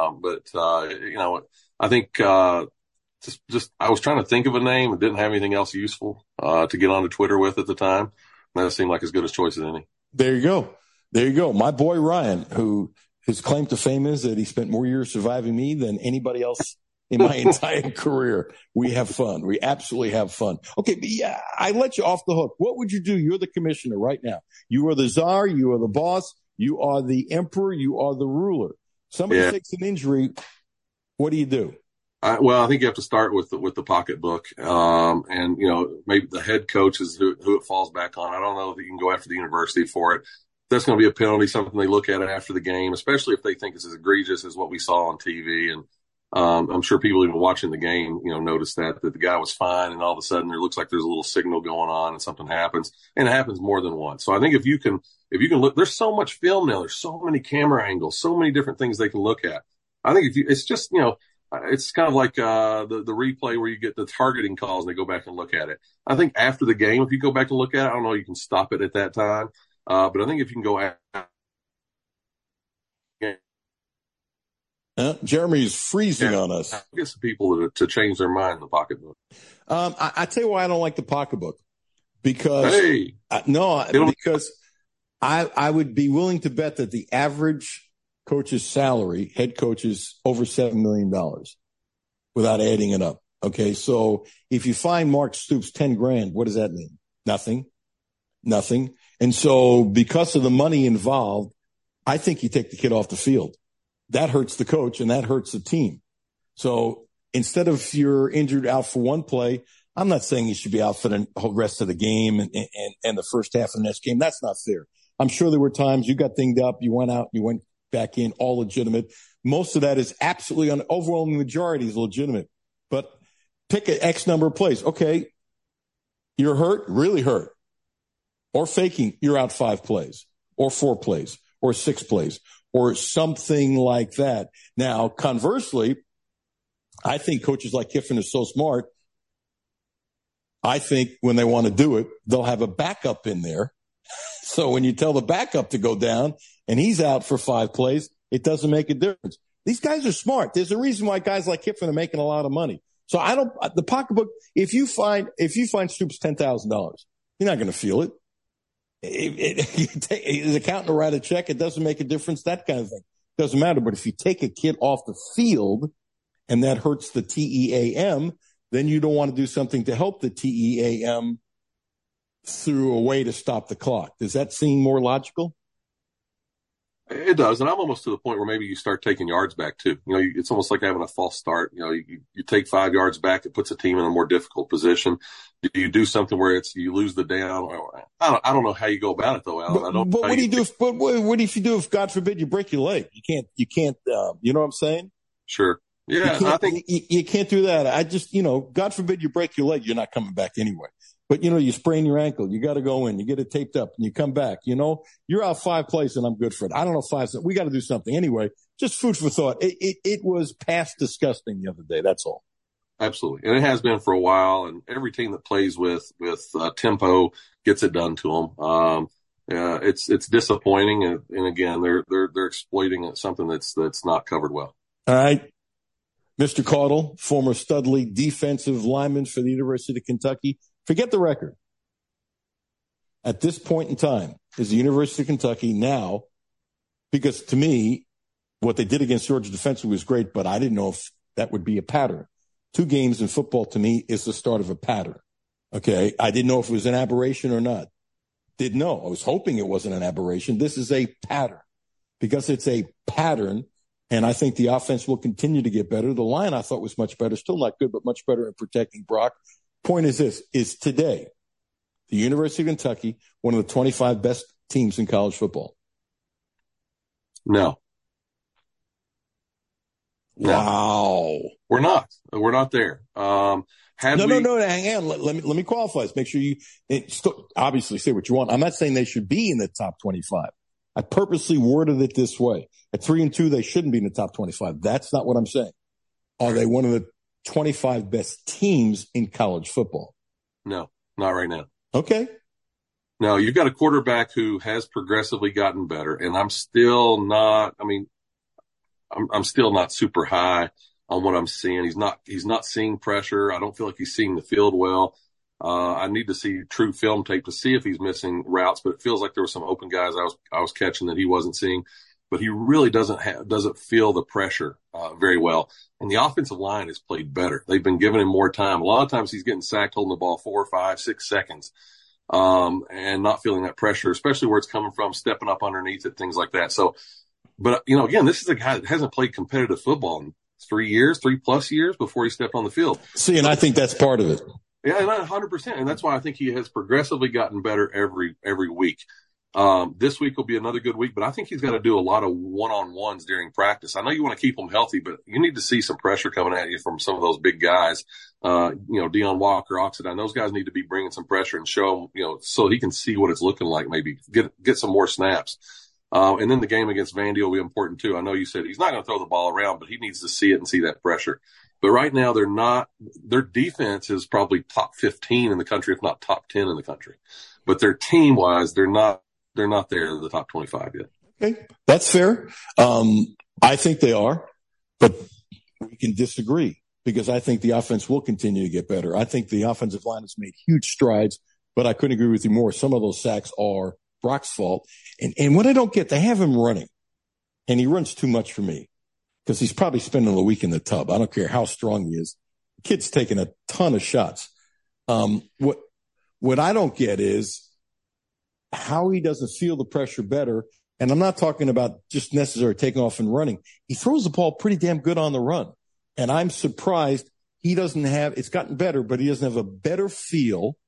I think, just I was trying to think of a name and didn't have anything else useful, to get onto Twitter with at the time. And that seemed like as good a choice as any. There you go. My boy Ryan, who His claim to fame is that he spent more years surviving me than anybody else in my entire career. We have fun. We absolutely have fun. Okay, but yeah, I let you off the hook. What would you do? You're the commissioner right now. You are the czar. You are the boss. You are the emperor. You are the ruler. Somebody takes an injury. What do you do? Well, I think you have to start with the pocketbook, and maybe the head coach is who it falls back on. I don't know if you can go after the university for it. That's going to be a penalty, something they look at it after the game, especially if they think it's as egregious as what we saw on TV. And I'm sure people even watching the game, noticed that the guy was fine, and all of a sudden there looks like there's a little signal going on, and something happens, and it happens more than once. So I think if you can look, there's so much film now, there's so many camera angles, so many different things they can look at. I think it's just it's kind of like the replay where you get the targeting calls and they go back and look at it. I think after the game, if you go back and look at it, I don't know, you can stop it at that time. But I think if you can go after. Jeremy's freezing on us. I get some people to change their mind in the pocketbook. I tell you why I don't like the pocketbook. Because because I would be willing to bet that the average coach's salary, head coach, is over $7 million without adding it up. Okay. So if you find Mark Stoops $10,000, what does that mean? Nothing. And so because of the money involved, I think you take the kid off the field. That hurts the coach and that hurts the team. So instead of you're injured out for one play, I'm not saying you should be out for the whole rest of the game and the first half of the next game. That's not fair. I'm sure there were times you got dinged up, you went out, you went back in, all legitimate. Most of that is absolutely, an overwhelming majority is legitimate. But pick an X number of plays. Okay, you're hurt, really hurt. Or faking, you're out 5 plays, or 4 plays, or 6 plays, or something like that. Now, conversely, I think coaches like Kiffin are so smart. I think when they want to do it, they'll have a backup in there. So when you tell the backup to go down and he's out for 5 plays, it doesn't make a difference. These guys are smart. There's a reason why guys like Kiffin are making a lot of money. So the pocketbook, if you find Stoops $10,000, you're not going to feel it. His accountant will write a check. It doesn't make a difference. That kind of thing doesn't matter. But if you take a kid off the field and that hurts the TEAM, then you don't want to do something to help the TEAM through a way to stop the clock. Does that seem more logical? It does. And I'm almost to the point where maybe you start taking yards back too. It's almost like having a false start. You take 5 yards back, it puts a team in a more difficult position. Do you do something where you lose the down? I don't know how you go about it though, Alan. But what do you do? What if you do if God forbid you break your leg? You can't. You know what I'm saying? Sure. Yeah, I think you can't do that. I just, God forbid you break your leg, you're not coming back anyway. But, you sprain your ankle, you got to go in, you get it taped up and you come back, you're out 5 plays and I'm good for it. I don't know, 5, we got to do something anyway. Just food for thought. It was past disgusting the other day. That's all. Absolutely. And it has been for a while. And every team that plays with tempo gets it done to them. It's disappointing. And again, they're exploiting something that's not covered well. All right. Mr. Caudle, former Studley defensive lineman for the University of Kentucky. Forget the record. At this point in time, is the University of Kentucky now, because to me, what they did against Georgia defensively was great, but I didn't know if that would be a pattern. 2 games in football to me is the start of a pattern. Okay. I didn't know if it was an aberration or not. Didn't know. I was hoping it wasn't an aberration. This is a pattern. Because it's a pattern, and I think the offense will continue to get better. The line I thought was much better, still not good, but much better in protecting Brock. Point is this, is today, the University of Kentucky, one of the 25 best teams in college football? No. Wow. We're not there. No, hang on. Let me qualify this. Make sure you obviously say what you want. I'm not saying they should be in the top 25. I purposely worded it this way. At 3-2, they shouldn't be in the top 25. That's not what I'm saying. Are they one of the 25 best teams in college football? No, not right now. Okay. No, you've got a quarterback who has progressively gotten better, and I'm still not super high on what I'm seeing. He's not seeing pressure. I don't feel like he's seeing the field well. I need to see true film tape to see if he's missing routes, but it feels like there were some open guys I was catching that he wasn't seeing. but he really doesn't feel the pressure very well. And the offensive line has played better. They've been giving him more time. A lot of times he's getting sacked holding the ball 4, 5, 6 seconds, and not feeling that pressure, especially where it's coming from, stepping up underneath it, things like that. So, but again, this is a guy that hasn't played competitive football in 3+ years before he stepped on the field. See, and I think that's part of it. Yeah, 100%. And that's why I think he has progressively gotten better every week. This week will be another good week, but I think he's got to do a lot of one-on-ones during practice. I know you want to keep him healthy, but you need to see some pressure coming at you from some of those big guys. Deion Walker, Oxendine, those guys need to be bringing some pressure and show him, so he can see what it's looking like, maybe get some more snaps. And then the game against Vandy will be important too. I know you said he's not going to throw the ball around, but he needs to see it and see that pressure. But right now their defense is probably top 15 in the country, if not top 10 in the country. But their team wise, they're not there in the top 25 yet. Okay. That's fair. I think they are, but we can disagree because I think the offense will continue to get better. I think the offensive line has made huge strides, but I couldn't agree with you more. Some of those sacks are Brock's fault. And what I don't get, they have him running, and he runs too much for me because he's probably spending the week in the tub. I don't care how strong he is. The kid's taking a ton of shots. What I don't get is how he doesn't feel the pressure better. And I'm not talking about just necessarily taking off and running. He throws the ball pretty damn good on the run. And I'm surprised he doesn't have, it's gotten better, but he doesn't have a better feel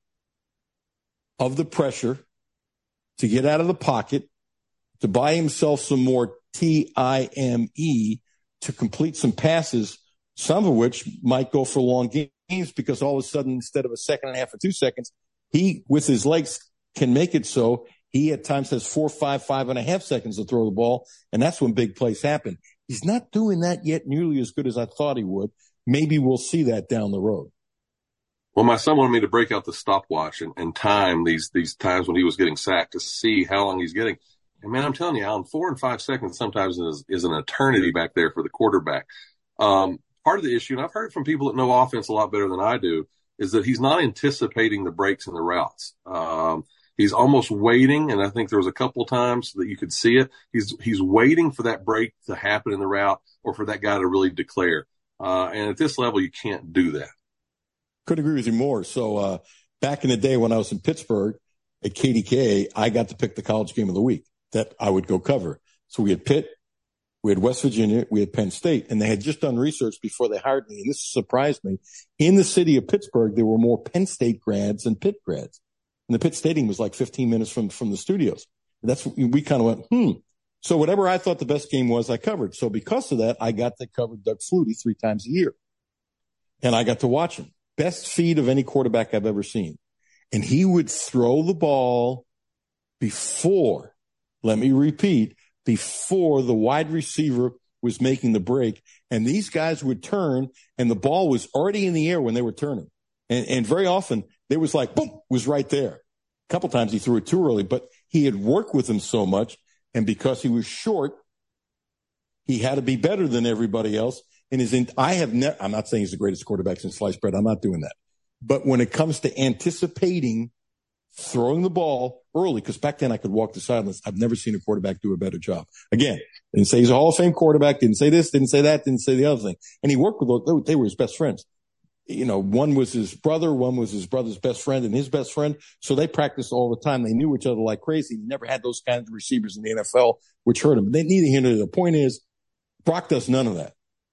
of the pressure to get out of the pocket, to buy himself some more time to complete some passes, some of which might go for long games because all of a sudden, instead of a second and a half or 2 seconds, he, with his legs, can make it so he at times has 4, 5, 5.5 seconds to throw the ball, and that's when big plays happen. He's not doing that yet nearly as good as I thought he would. Maybe we'll see that down the road. Well, my son wanted me to break out the stopwatch and time these times when he was getting sacked to see how long he's getting. And man, I'm telling you, Alan, 4 and 5 seconds sometimes is an eternity back there for the quarterback. Part of the issue, and I've heard it from people that know offense a lot better than I do, is that he's not anticipating the breaks in the routes. He's almost waiting, and I think there was a couple of times that you could see it. He's waiting for that break to happen in the route or for that guy to really declare. And at this level, you can't do that. Couldn't agree with you more. So back in the day when I was in Pittsburgh at KDK, I got to pick the college game of the week that I would go cover. So we had Pitt, we had West Virginia, we had Penn State, and they had just done research before they hired me, and this surprised me. In the city of Pittsburgh, there were more Penn State grads than Pitt grads. And the Pitt Stadium was like 15 minutes from the studios. And that's we kind of went, So whatever I thought the best game was, I covered. So because of that, I got to cover Doug Flutie 3 times a year. And I got to watch him. Best feed of any quarterback I've ever seen. And he would throw the ball before, let me repeat, before the wide receiver was making the break. And these guys would turn, and the ball was already in the air when they were turning. And very often, there was like, boom, was right there. A couple times he threw it too early, but he had worked with him so much. And because he was short, he had to be better than everybody else. I'm not saying he's the greatest quarterback since sliced bread. I'm not doing that. But when it comes to anticipating throwing the ball early, because back then I could walk the sidelines, I've never seen a quarterback do a better job. Again, didn't say he's a Hall of Fame quarterback, didn't say this, didn't say that, didn't say the other thing. And he worked with those, they were his best friends. One was his brother, one was his brother's best friend and his best friend. So they practiced all the time. They knew each other like crazy. He never had those kinds of receivers in the NFL, which hurt him. They neither here nor there. The point is, Brock does none of that.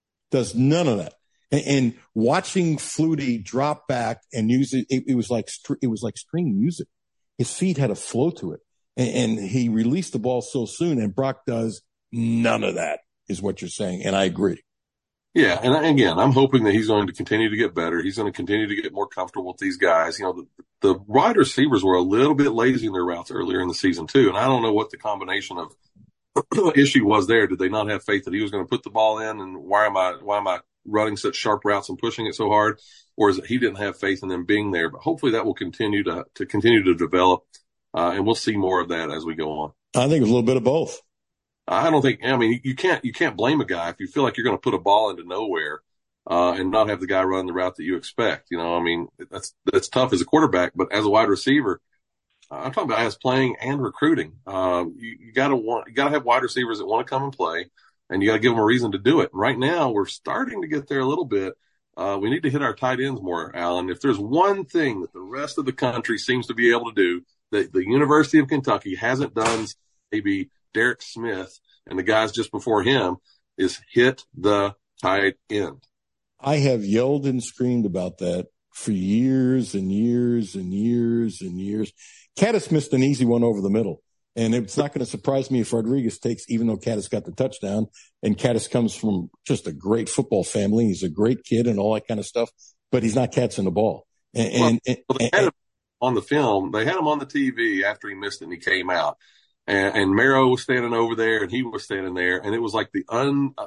And watching Flutie drop back and use it, it was like string music. His feet had a flow to it. And he released the ball so soon, and Brock does none of that, is what you're saying. And I agree. Yeah, and again, I'm hoping that he's going to continue to get better. He's going to continue to get more comfortable with these guys. The wide receivers were a little bit lazy in their routes earlier in the season too, and I don't know what the combination of issue was there. Did they not have faith that he was going to put the ball in, and why am I running such sharp routes and pushing it so hard, or is it he didn't have faith in them being there? But hopefully that will continue to continue to develop, and we'll see more of that as we go on. I think it's a little bit of both. You can't blame a guy if you feel like you're going to put a ball into nowhere, and not have the guy run the route that you expect. That's tough as a quarterback, but as a wide receiver, I'm talking about as playing and recruiting. You gotta have wide receivers that want to come and play, and you got to give them a reason to do it. And right now, we're starting to get there a little bit. We need to hit our tight ends more, Alan. If there's one thing that the rest of the country seems to be able to do that the University of Kentucky hasn't done, maybe Derek Smith and the guys just before him, is hit the tight end. I have yelled and screamed about that for years and years and years and years. Caddis missed an easy one over the middle. And it's not going to surprise me if Rodriguez takes, even though Caddis got the touchdown, and Caddis comes from just a great football family. He's a great kid and all that kind of stuff, but he's not catching the ball. They had him on the film. They had him on the TV after he missed it and he came out. And Mero was standing over there and he was standing there. And it was like the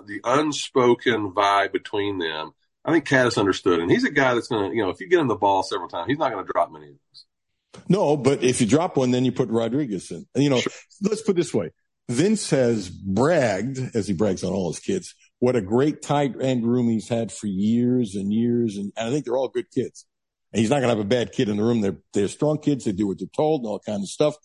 unspoken vibe between them. I think Caddis understood. And he's a guy that's going to, if you get him the ball several times, he's not going to drop many of those. No, but if you drop one, then you put Rodriguez in. Sure. Let's put it this way. Vince has bragged, as he brags on all his kids, what a great tight end room he's had for years and years. And I think they're all good kids. And he's not going to have a bad kid in the room. They're strong kids. They do what they're told and all kinds of stuff.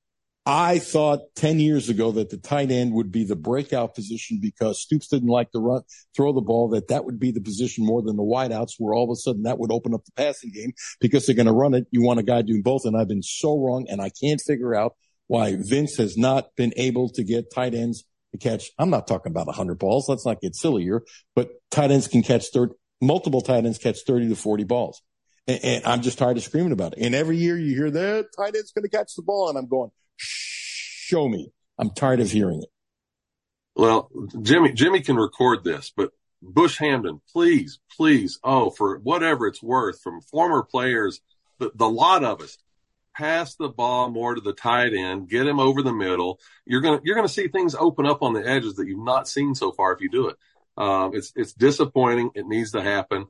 I thought 10 years ago that the tight end would be the breakout position because Stoops didn't like to throw the ball, that would be the position more than the wideouts, where all of a sudden that would open up the passing game because they're going to run it. You want a guy doing both. And I've been so wrong. And I can't figure out why Vince has not been able to get tight ends to catch. I'm not talking about 100 balls. Let's not get silly here, but tight ends can catch multiple tight ends catch 30 to 40 balls. And I'm just tired of screaming about it. And every year you hear that tight end's going to catch the ball. And I'm going, show me. I'm tired of hearing it. Well, Jimmy can record this, but Bush Hamdan, please, for whatever it's worth, from former players, the lot of us, pass the ball more to the tight end, get him over the middle. You're gonna see things open up on the edges that you've not seen so far if you do it. It's disappointing. It needs to happen.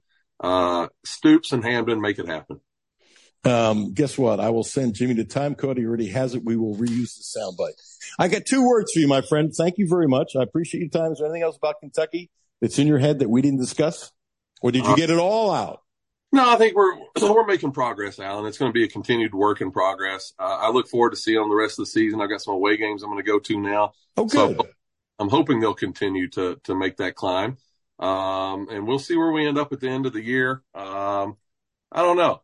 Stoops and Hamdan make it happen. Guess what? I will send Jimmy the time code. He already has it. We will reuse the soundbite. I got 2 words for you, my friend. Thank you very much. I appreciate your time. Is there anything else about Kentucky that's in your head that we didn't discuss? Or did you get it all out? No, I think we're making progress, Alan. It's going to be a continued work in progress. I look forward to seeing them the rest of the season. I've got some away games I'm going to go to now. Oh, good. So I'm hoping they'll continue to make that climb. And we'll see where we end up at the end of the year. I don't know,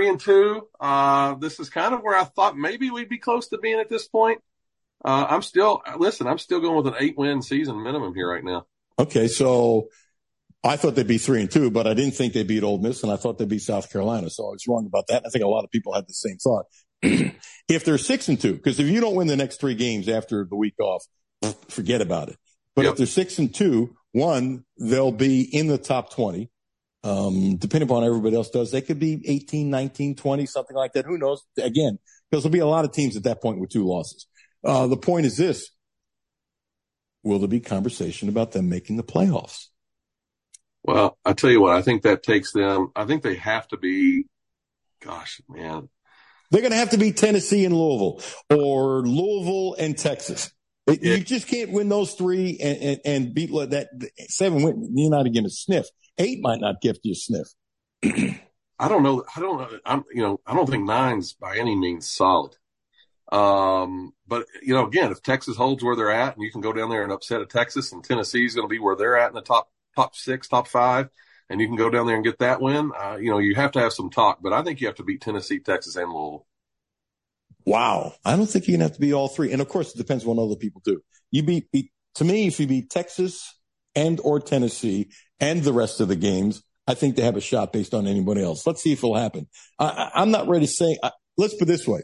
3-2. This is kind of where I thought maybe we'd be close to being at this point. I'm still going with an 8-win season minimum here right now. Okay. So I thought they'd be 3-2, but I didn't think they'd beat Ole Miss and I thought they'd beat South Carolina. So I was wrong about that. I think a lot of people had the same thought. If they're 6-2, because if you don't win the next 3 games after the week off, forget about it. But if they're 6-2, one, they'll be in the top 20. Depending upon how everybody else does, they could be 18, 19, 20, something like that. Who knows? Again, because there'll be a lot of teams at that point with 2 losses. The point is this. Will there be conversation about them making the playoffs? Well, I tell you what, I think that takes them, I think they have to be, gosh, man. They're going to have to be Tennessee and Louisville or Louisville and Texas. You just can't win those 3 and beat that 7 win. You're not going to sniff. 8 might not give you a sniff. I don't know. I don't think 9's by any means solid. But again, if Texas holds where they're at and you can go down there and upset a Texas and Tennessee's going to be where they're at in the top 6, top 5, and you can go down there and get that win, you have to have some talk, but I think you have to beat Tennessee, Texas, and Louisville. Wow. I don't think you're going to have to beat all 3. And of course, it depends on what other people do. To me, if you beat Texas and or Tennessee and the rest of the games, I think they have a shot based on anybody else. Let's see if it'll happen. I'm not ready to say, let's put it this way.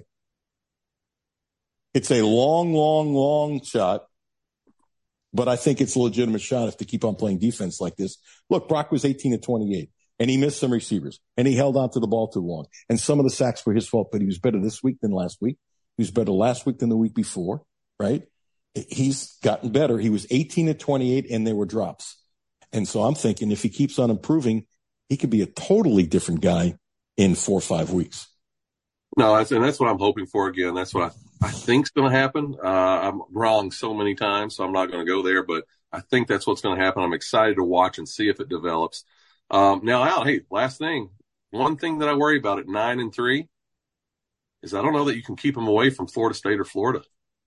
It's a long, long, long shot, but I think it's a legitimate shot if they keep on playing defense like this. Look, Brock was 18-28. And he missed some receivers, and he held on to the ball too long. And some of the sacks were his fault, but he was better this week than last week. He was better last week than the week before, right? He's gotten better. He was 18-28, and there were drops. And so I'm thinking if he keeps on improving, he could be a totally different guy in 4 or 5 weeks. No, that's what I'm hoping for again. That's what I think's going to happen. I'm wrong so many times, so I'm not going to go there, but I think that's what's going to happen. I'm excited to watch and see if it develops. Now, Al, hey, last thing. One thing that I worry about at 9-3, is I don't know that you can keep him away from Florida State or Florida.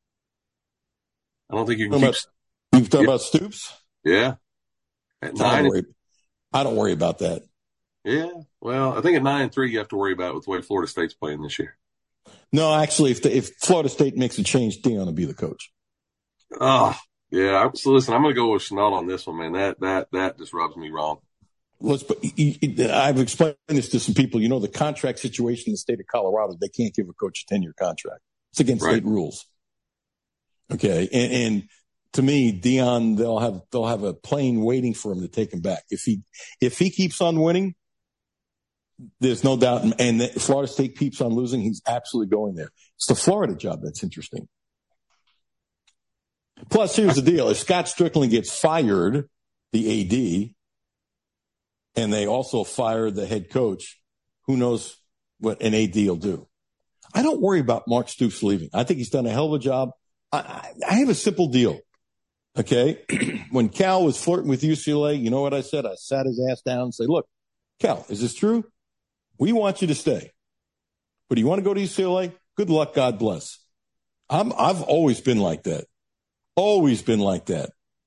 I don't think you can You've talked about Stoops? Yeah. At 9, I don't worry about that. Yeah. Well, I think at 9-3, you have to worry about it with the way Florida State's playing this year. No, actually, if Florida State makes a change, Deion will be the coach. Oh, yeah. So listen, I'm going to go with Chenault on this one, man. That just rubs me wrong. I've explained this to some people. You know, the contract situation in the state of Colorado, they can't give a coach a 10-year contract. It's against state rules. Okay. And to me, Deion, they'll have a plane waiting for him to take him back. If he keeps on winning, there's no doubt. And Florida State keeps on losing, he's absolutely going there. It's the Florida job that's interesting. Plus, here's the deal. If Scott Strickland gets fired, the AD, and they also fire the head coach, who knows what an AD will do. I don't worry about Mark Stoops leaving. I think he's done a hell of a job. I have a simple deal. Okay. When Cal was flirting with UCLA, you know what I said? I sat his ass down and said, look, Cal, is this true? We want you to stay. But do you want to go to UCLA? Good luck. God bless. I've always been like that. Always been like that.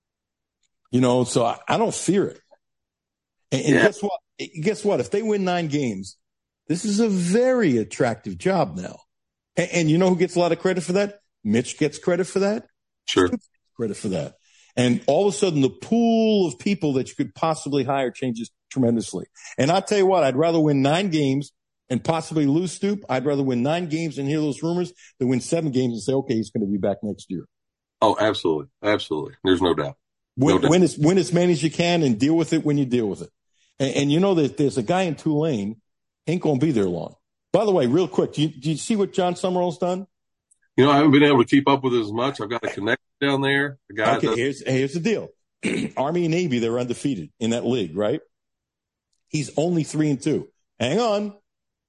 You know, so I don't fear it. And guess what? Guess what? If they win 9 games, this is a very attractive job now. And you know who gets a lot of credit for that? Mitch gets credit for that. Sure. Credit for that. And all of a sudden, the pool of people that you could possibly hire changes tremendously. And I'll tell you what, I'd rather win 9 games and possibly lose Stoop. I'd rather win 9 games and hear those rumors than win 7 games and say, okay, he's going to be back next year. Oh, absolutely. Absolutely. There's no doubt. Win as many as you can and deal with it when you deal with it. And you know that there's a guy in Tulane, ain't going to be there long. By the way, real quick, do you see what John Summerall's done? You know, I haven't been able to keep up with it as much. I've got a connection down there. The guy here's the deal. Army and Navy, they're undefeated in that league, right? He's only 3-2. Hang on.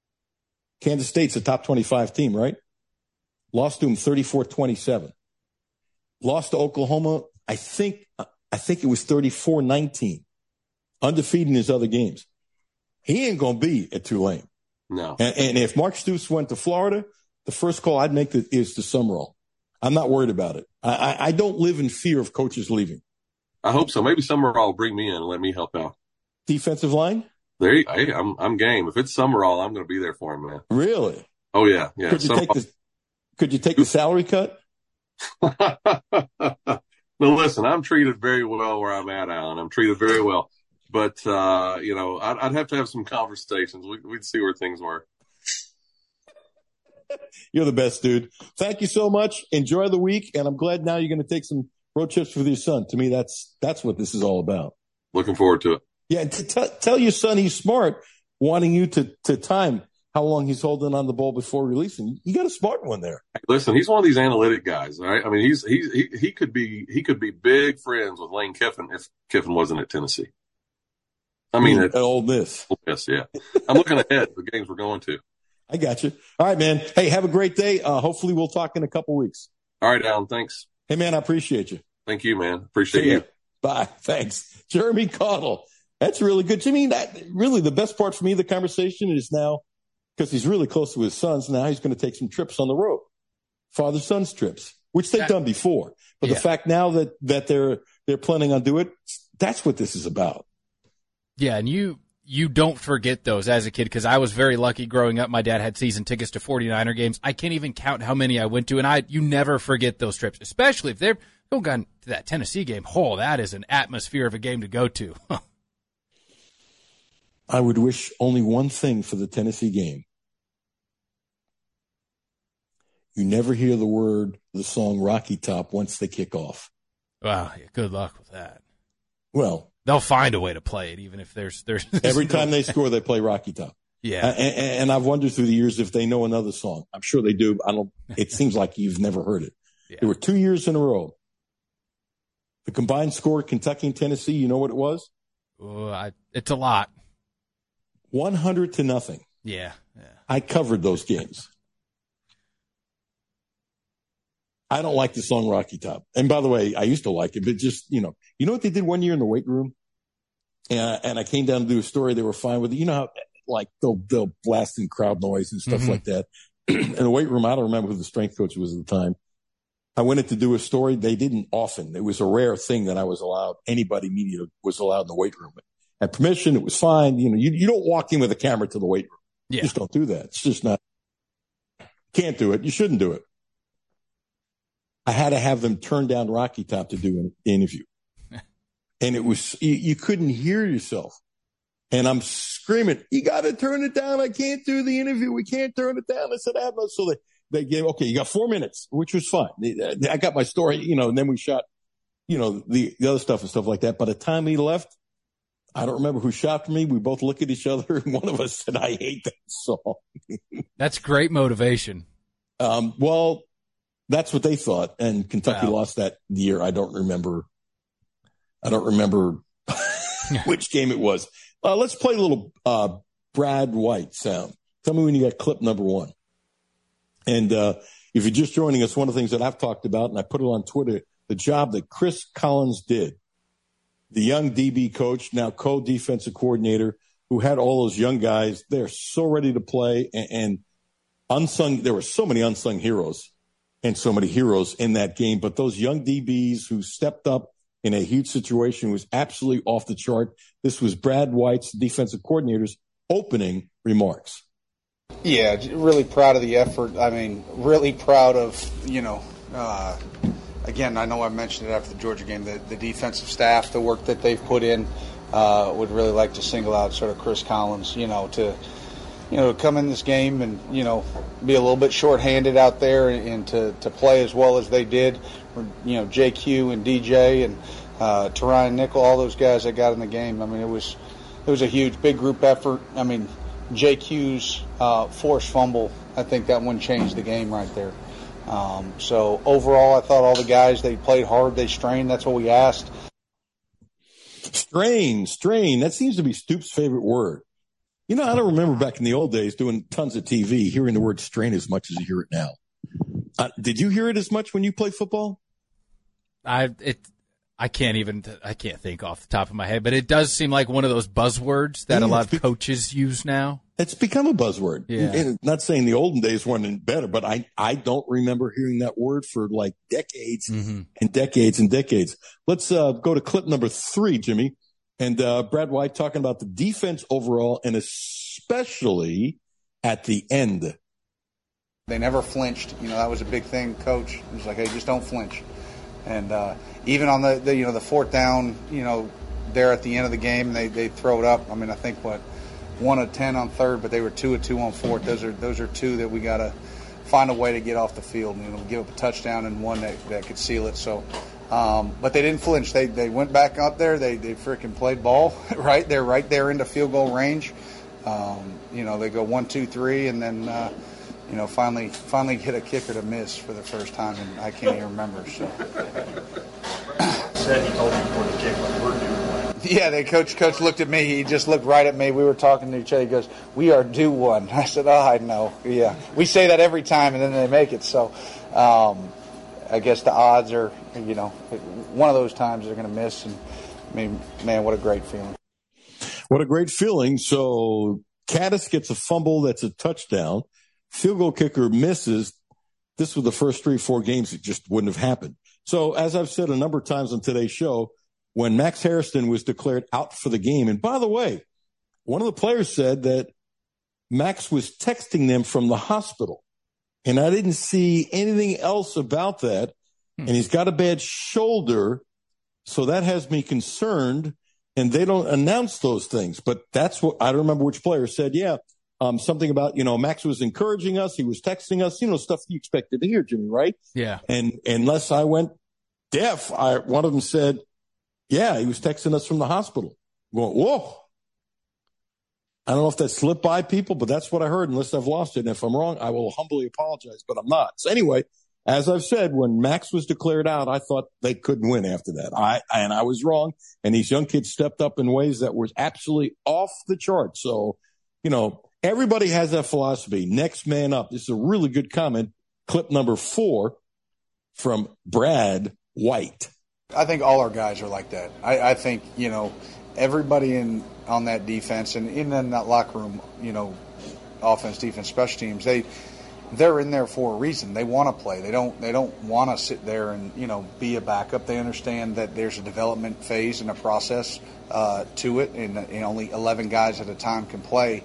Kansas State's a top 25 team, right? Lost to him 34-27. Lost to Oklahoma, I think it was 34-19. Undefeated in his other games. He ain't going to be at Tulane. No. And if Mark Stoops went to Florida, the first call I'd make is to Summerall. I'm not worried about it. I don't live in fear of coaches leaving. I hope so. Maybe Summerall will bring me in and let me help out. Defensive line? Hey, I'm game. If it's Summerall, I'm going to be there for him, man. Really? Oh, yeah. Yeah. Could you take the salary cut? No, listen, I'm treated very well where I'm at, Alan. I'm treated very well. But, you know, I'd have to have some conversations. We'd see where things were. You're the best, dude. Thank you so much. Enjoy the week. And I'm glad now you're going to take some road trips with your son. To me, that's what this is all about. Looking forward to it. Yeah. Tell your son he's smart, wanting you to time how long he's holding on the ball before releasing. You got a smart one there. Listen, he's one of these analytic guys, right? I mean, he could be big friends with Lane Kiffin if Kiffin wasn't at Tennessee. I mean, at Ole Miss. Ole Miss, yeah. I'm looking ahead at the games we're going to. I got you. All right, man. Hey, have a great day. Hopefully we'll talk in a couple weeks. All right, Alan. Thanks. Hey, man, I appreciate you. Thank you, man. Appreciate you. Bye. Thanks. Jeremy Caudle. That's really good. Jimmy, really the best part for me of the conversation is now, because he's really close to his sons, now he's going to take some trips on the road. Father-son's trips, which they've done before. But the fact now that they're planning on doing it, that's what this is about. Yeah, and you don't forget those as a kid, because I was very lucky growing up. My dad had season tickets to 49er games. I can't even count how many I went to, and you never forget those trips, especially if they've gone to that Tennessee game. Oh, that is an atmosphere of a game to go to. I would wish only one thing for the Tennessee game. You never hear the song Rocky Top once they kick off. Wow, good luck with that. Well, they'll find a way to play it, even if there's every time they score, they play Rocky Top. Yeah. And I've wondered through the years if they know another song. I'm sure they do. It seems like you've never heard it. Yeah. There were 2 years in a row. The combined score, Kentucky and Tennessee, you know what it was? It's a lot. 100-0. Yeah. I covered those games. I don't like the song Rocky Top. And by the way, I used to like it, but just, you know what they did one year in the weight room? And I came down to do a story. They were fine with it. You know how, like, they'll blast in crowd noise and stuff like that. in the weight room. I don't remember who the strength coach was at the time. I went in to do a story. They didn't often. It was a rare thing that I was allowed, anybody media was allowed in the weight room. Had permission. It was fine. You don't walk in with a camera to the weight room. Yeah. You just don't do that. It's just not, can't do it. You shouldn't do it. I had to have them turn down Rocky Top to do an interview. And it was, you couldn't hear yourself. And I'm screaming, you got to turn it down. I can't do the interview. We can't turn it down. I said, I have no. So they gave, okay, you got 4 minutes, which was fine. I got my story, and then we shot, the other stuff and stuff like that. By the time he left, I don't remember who shot for me. We both looked at each other, and one of us said, I hate that song. That's great motivation. Well, that's what they thought. And Kentucky lost that year. I don't remember which game it was. Let's play a little Brad White sound. Tell me when you got clip number 1. And if you're just joining us, one of the things that I've talked about, and I put it on Twitter, the job that Chris Collins did, the young DB coach, now co-defensive coordinator, who had all those young guys. They're so ready to play, and unsung. There were so many unsung heroes and so many heroes in that game. But those young DBs who stepped up in a huge situation was absolutely off the chart. This was Brad White's defensive coordinator's opening remarks. Yeah, really proud of the effort. I mean, really proud of, again, I know I mentioned it after the Georgia game, the defensive staff, the work that they've put in. Would really like to single out sort of Chris Collins, to come in this game and, be a little bit shorthanded out there and to play as well as they did. JQ and DJ and Terrion Nickel, all those guys that got in the game. I mean, it was a huge, big group effort. I mean, JQ's forced fumble, I think that one changed the game right there. So overall, I thought all the guys, they played hard, they strained. That's what we asked. Strain. That seems to be Stoops' favorite word. I don't remember back in the old days doing tons of TV, hearing the word strain as much as you hear it now. Did you hear it as much when you played football? I can't think off the top of my head, but it does seem like one of those buzzwords that a lot of coaches use now. It's become a buzzword. Yeah. And not saying the olden days weren't better, but I don't remember hearing that word for like decades and decades and decades. Let's go to clip number 3, Jimmy. And Brad White talking about the defense overall and especially at the end. They never flinched. That was a big thing, Coach. It was like, hey, just don't flinch. And even on the fourth down, there at the end of the game, they throw it up. I mean, I think 1 of 10 on third, but they were 2 of 2 on fourth. Those are two that we got to find a way to get off the field. Give up a touchdown and one that could seal it. So, but they didn't flinch. They went back out there. They freaking played ball. Right, they're right there into field goal range. They go 1, 2, 3, and then. Finally get a kicker to miss for the first time, and I can't even remember. So. Said he told me before the kick, like, we're due one. Yeah, Coach looked at me. He just looked right at me. We were talking to each other. He goes, "We are due one." I said, "Oh, I know." Yeah, we say that every time, and then they make it. So, I guess the odds are, one of those times they're going to miss. And I mean, man, what a great feeling! What a great feeling! So, Caddis gets a fumble that's a touchdown. Field goal kicker misses. This was the first 3 or 4 games. It just wouldn't have happened. So as I've said a number of times on today's show, when Max Harrison was declared out for the game, and by the way, one of the players said that Max was texting them from the hospital, and I didn't see anything else about that. And he's got a bad shoulder, so that has me concerned, and they don't announce those things. But that's what I don't remember which player said, something about, Max was encouraging us. He was texting us, stuff you expected to hear, Jimmy, right? Yeah. And unless I went deaf, one of them said, yeah, he was texting us from the hospital. I'm going, whoa. I don't know if that slipped by people, but that's what I heard, unless I've lost it. And if I'm wrong, I will humbly apologize, but I'm not. So anyway, as I've said, when Max was declared out, I thought they couldn't win after that. I was wrong. And these young kids stepped up in ways that were absolutely off the chart. So, everybody has that philosophy. Next man up. This is a really good comment. Clip number 4 from Brad White. I think all our guys are like that. I think, everybody on that defense and in that locker room, offense, defense, special teams, they're in there for a reason. They want to play. They don't want to sit there and, be a backup. They understand that there's a development phase and a process to it, and only 11 guys at a time can play.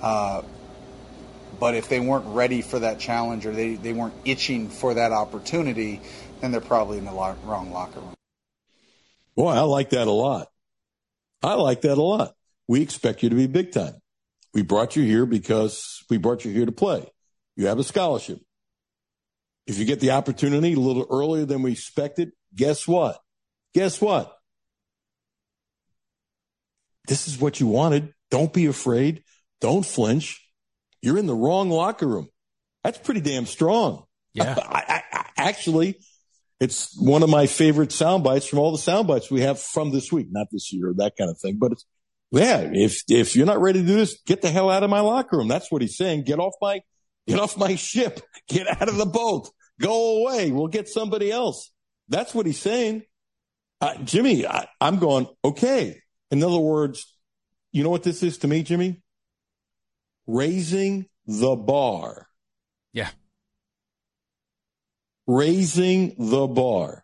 But if they weren't ready for that challenge, or they weren't itching for that opportunity, then they're probably in the wrong locker room. Boy, I like that a lot. We expect you to be big time. We brought you here because we brought you here to play. You have a scholarship. If you get the opportunity a little earlier than we expected, guess what? This is what you wanted. Don't be afraid. Don't flinch. You're in the wrong locker room. That's pretty damn strong. Yeah. Actually, it's one of my favorite sound bites from all the sound bites we have from this week. Not this year, that kind of thing. But if you're not ready to do this, get the hell out of my locker room. That's what he's saying. Get off my ship. Get out of the boat. Go away. We'll get somebody else. That's what he's saying. Jimmy, I'm going, okay. In other words, you know what this is to me, Jimmy? Raising the bar. Yeah. Raising the bar.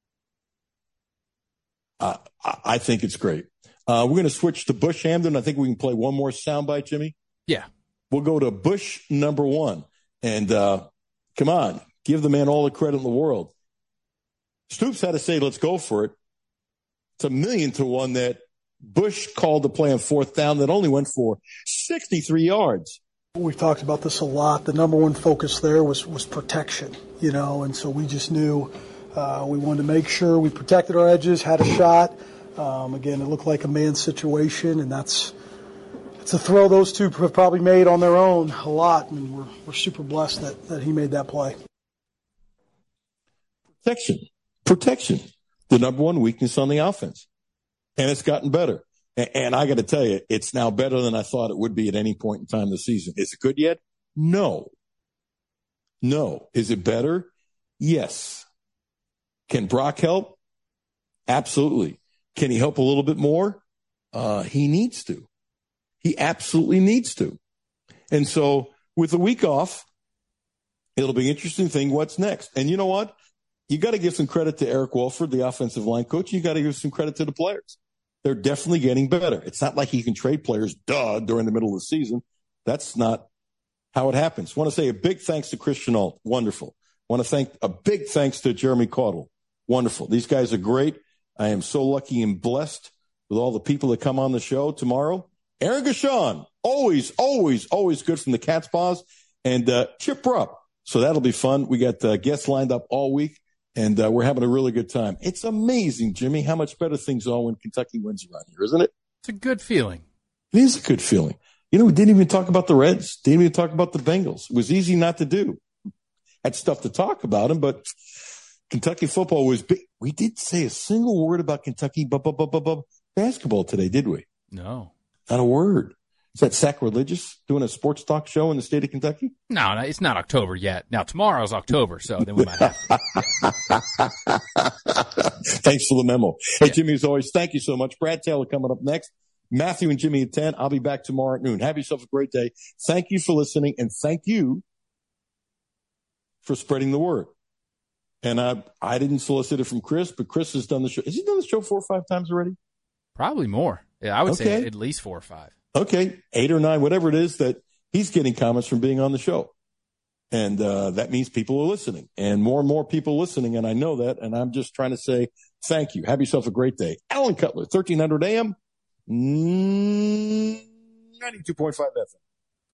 I think it's great. We're going to switch to Bush Hamden. I think we can play one more soundbite, Jimmy. Yeah. We'll go to Bush number 1. And come on, give the man all the credit in the world. Stoops had to say, let's go for it. It's 1,000,000 that Bush called the play on 4th down that only went for 63 yards. We've talked about this a lot. The number one focus there was protection, and so we just knew we wanted to make sure we protected our edges, had a shot. Again, it looked like a man situation, and it's a throw those two have probably made on their own a lot, and we're super blessed that he made that play. Protection, the number one weakness on the offense. And it's gotten better. And I got to tell you, it's now better than I thought it would be at any point in time this season. Is it good yet? No. Is it better? Yes. Can Brock help? Absolutely. Can he help a little bit more? He needs to. He absolutely needs to. And so with the week off, it'll be an interesting thing. What's next? And you know what? You got to give some credit to Eric Wolford, the offensive line coach. You got to give some credit to the players. They're definitely getting better. It's not like he can trade players, during the middle of the season. That's not how it happens. Want to say a big thanks to Christian Alt. Wonderful. Want to thank a big thanks to Jeremy Caudle. Wonderful. These guys are great. I am so lucky and blessed with all the people that come on the show tomorrow. Aaron Gashon, always good from the Cat's Paws, and Chip Rupp. So that'll be fun. We got guests lined up all week, and we're having a really good time. It's amazing, Jimmy, how much better things are when Kentucky wins around here, isn't it? It's a good feeling. It is a good feeling. We didn't even talk about the Reds. Didn't even talk about the Bengals. It was easy not to do. Had stuff to talk about them, but Kentucky football was big. We didn't say a single word about Kentucky basketball today, did we? No. Not a word. Is that sacrilegious, doing a sports talk show in the state of Kentucky? No, it's not October yet. Now, tomorrow's October, so then we might have to. Thanks for the memo. Hey, Jimmy, as always, thank you so much. Brad Taylor coming up next. Matthew and Jimmy at 10. I'll be back tomorrow at noon. Have yourself a great day. Thank you for listening, and thank you for spreading the word. And I didn't solicit it from Chris, but Chris has done the show. Has he done the show 4 or 5 times already? Probably more. Yeah, I would say at least 4 or 5. Okay, 8 or 9, whatever it is, that he's getting comments from being on the show. And that means people are listening. And more people listening, and I know that. And I'm just trying to say thank you. Have yourself a great day. Alan Cutler, 1300 AM, 92.5 FM.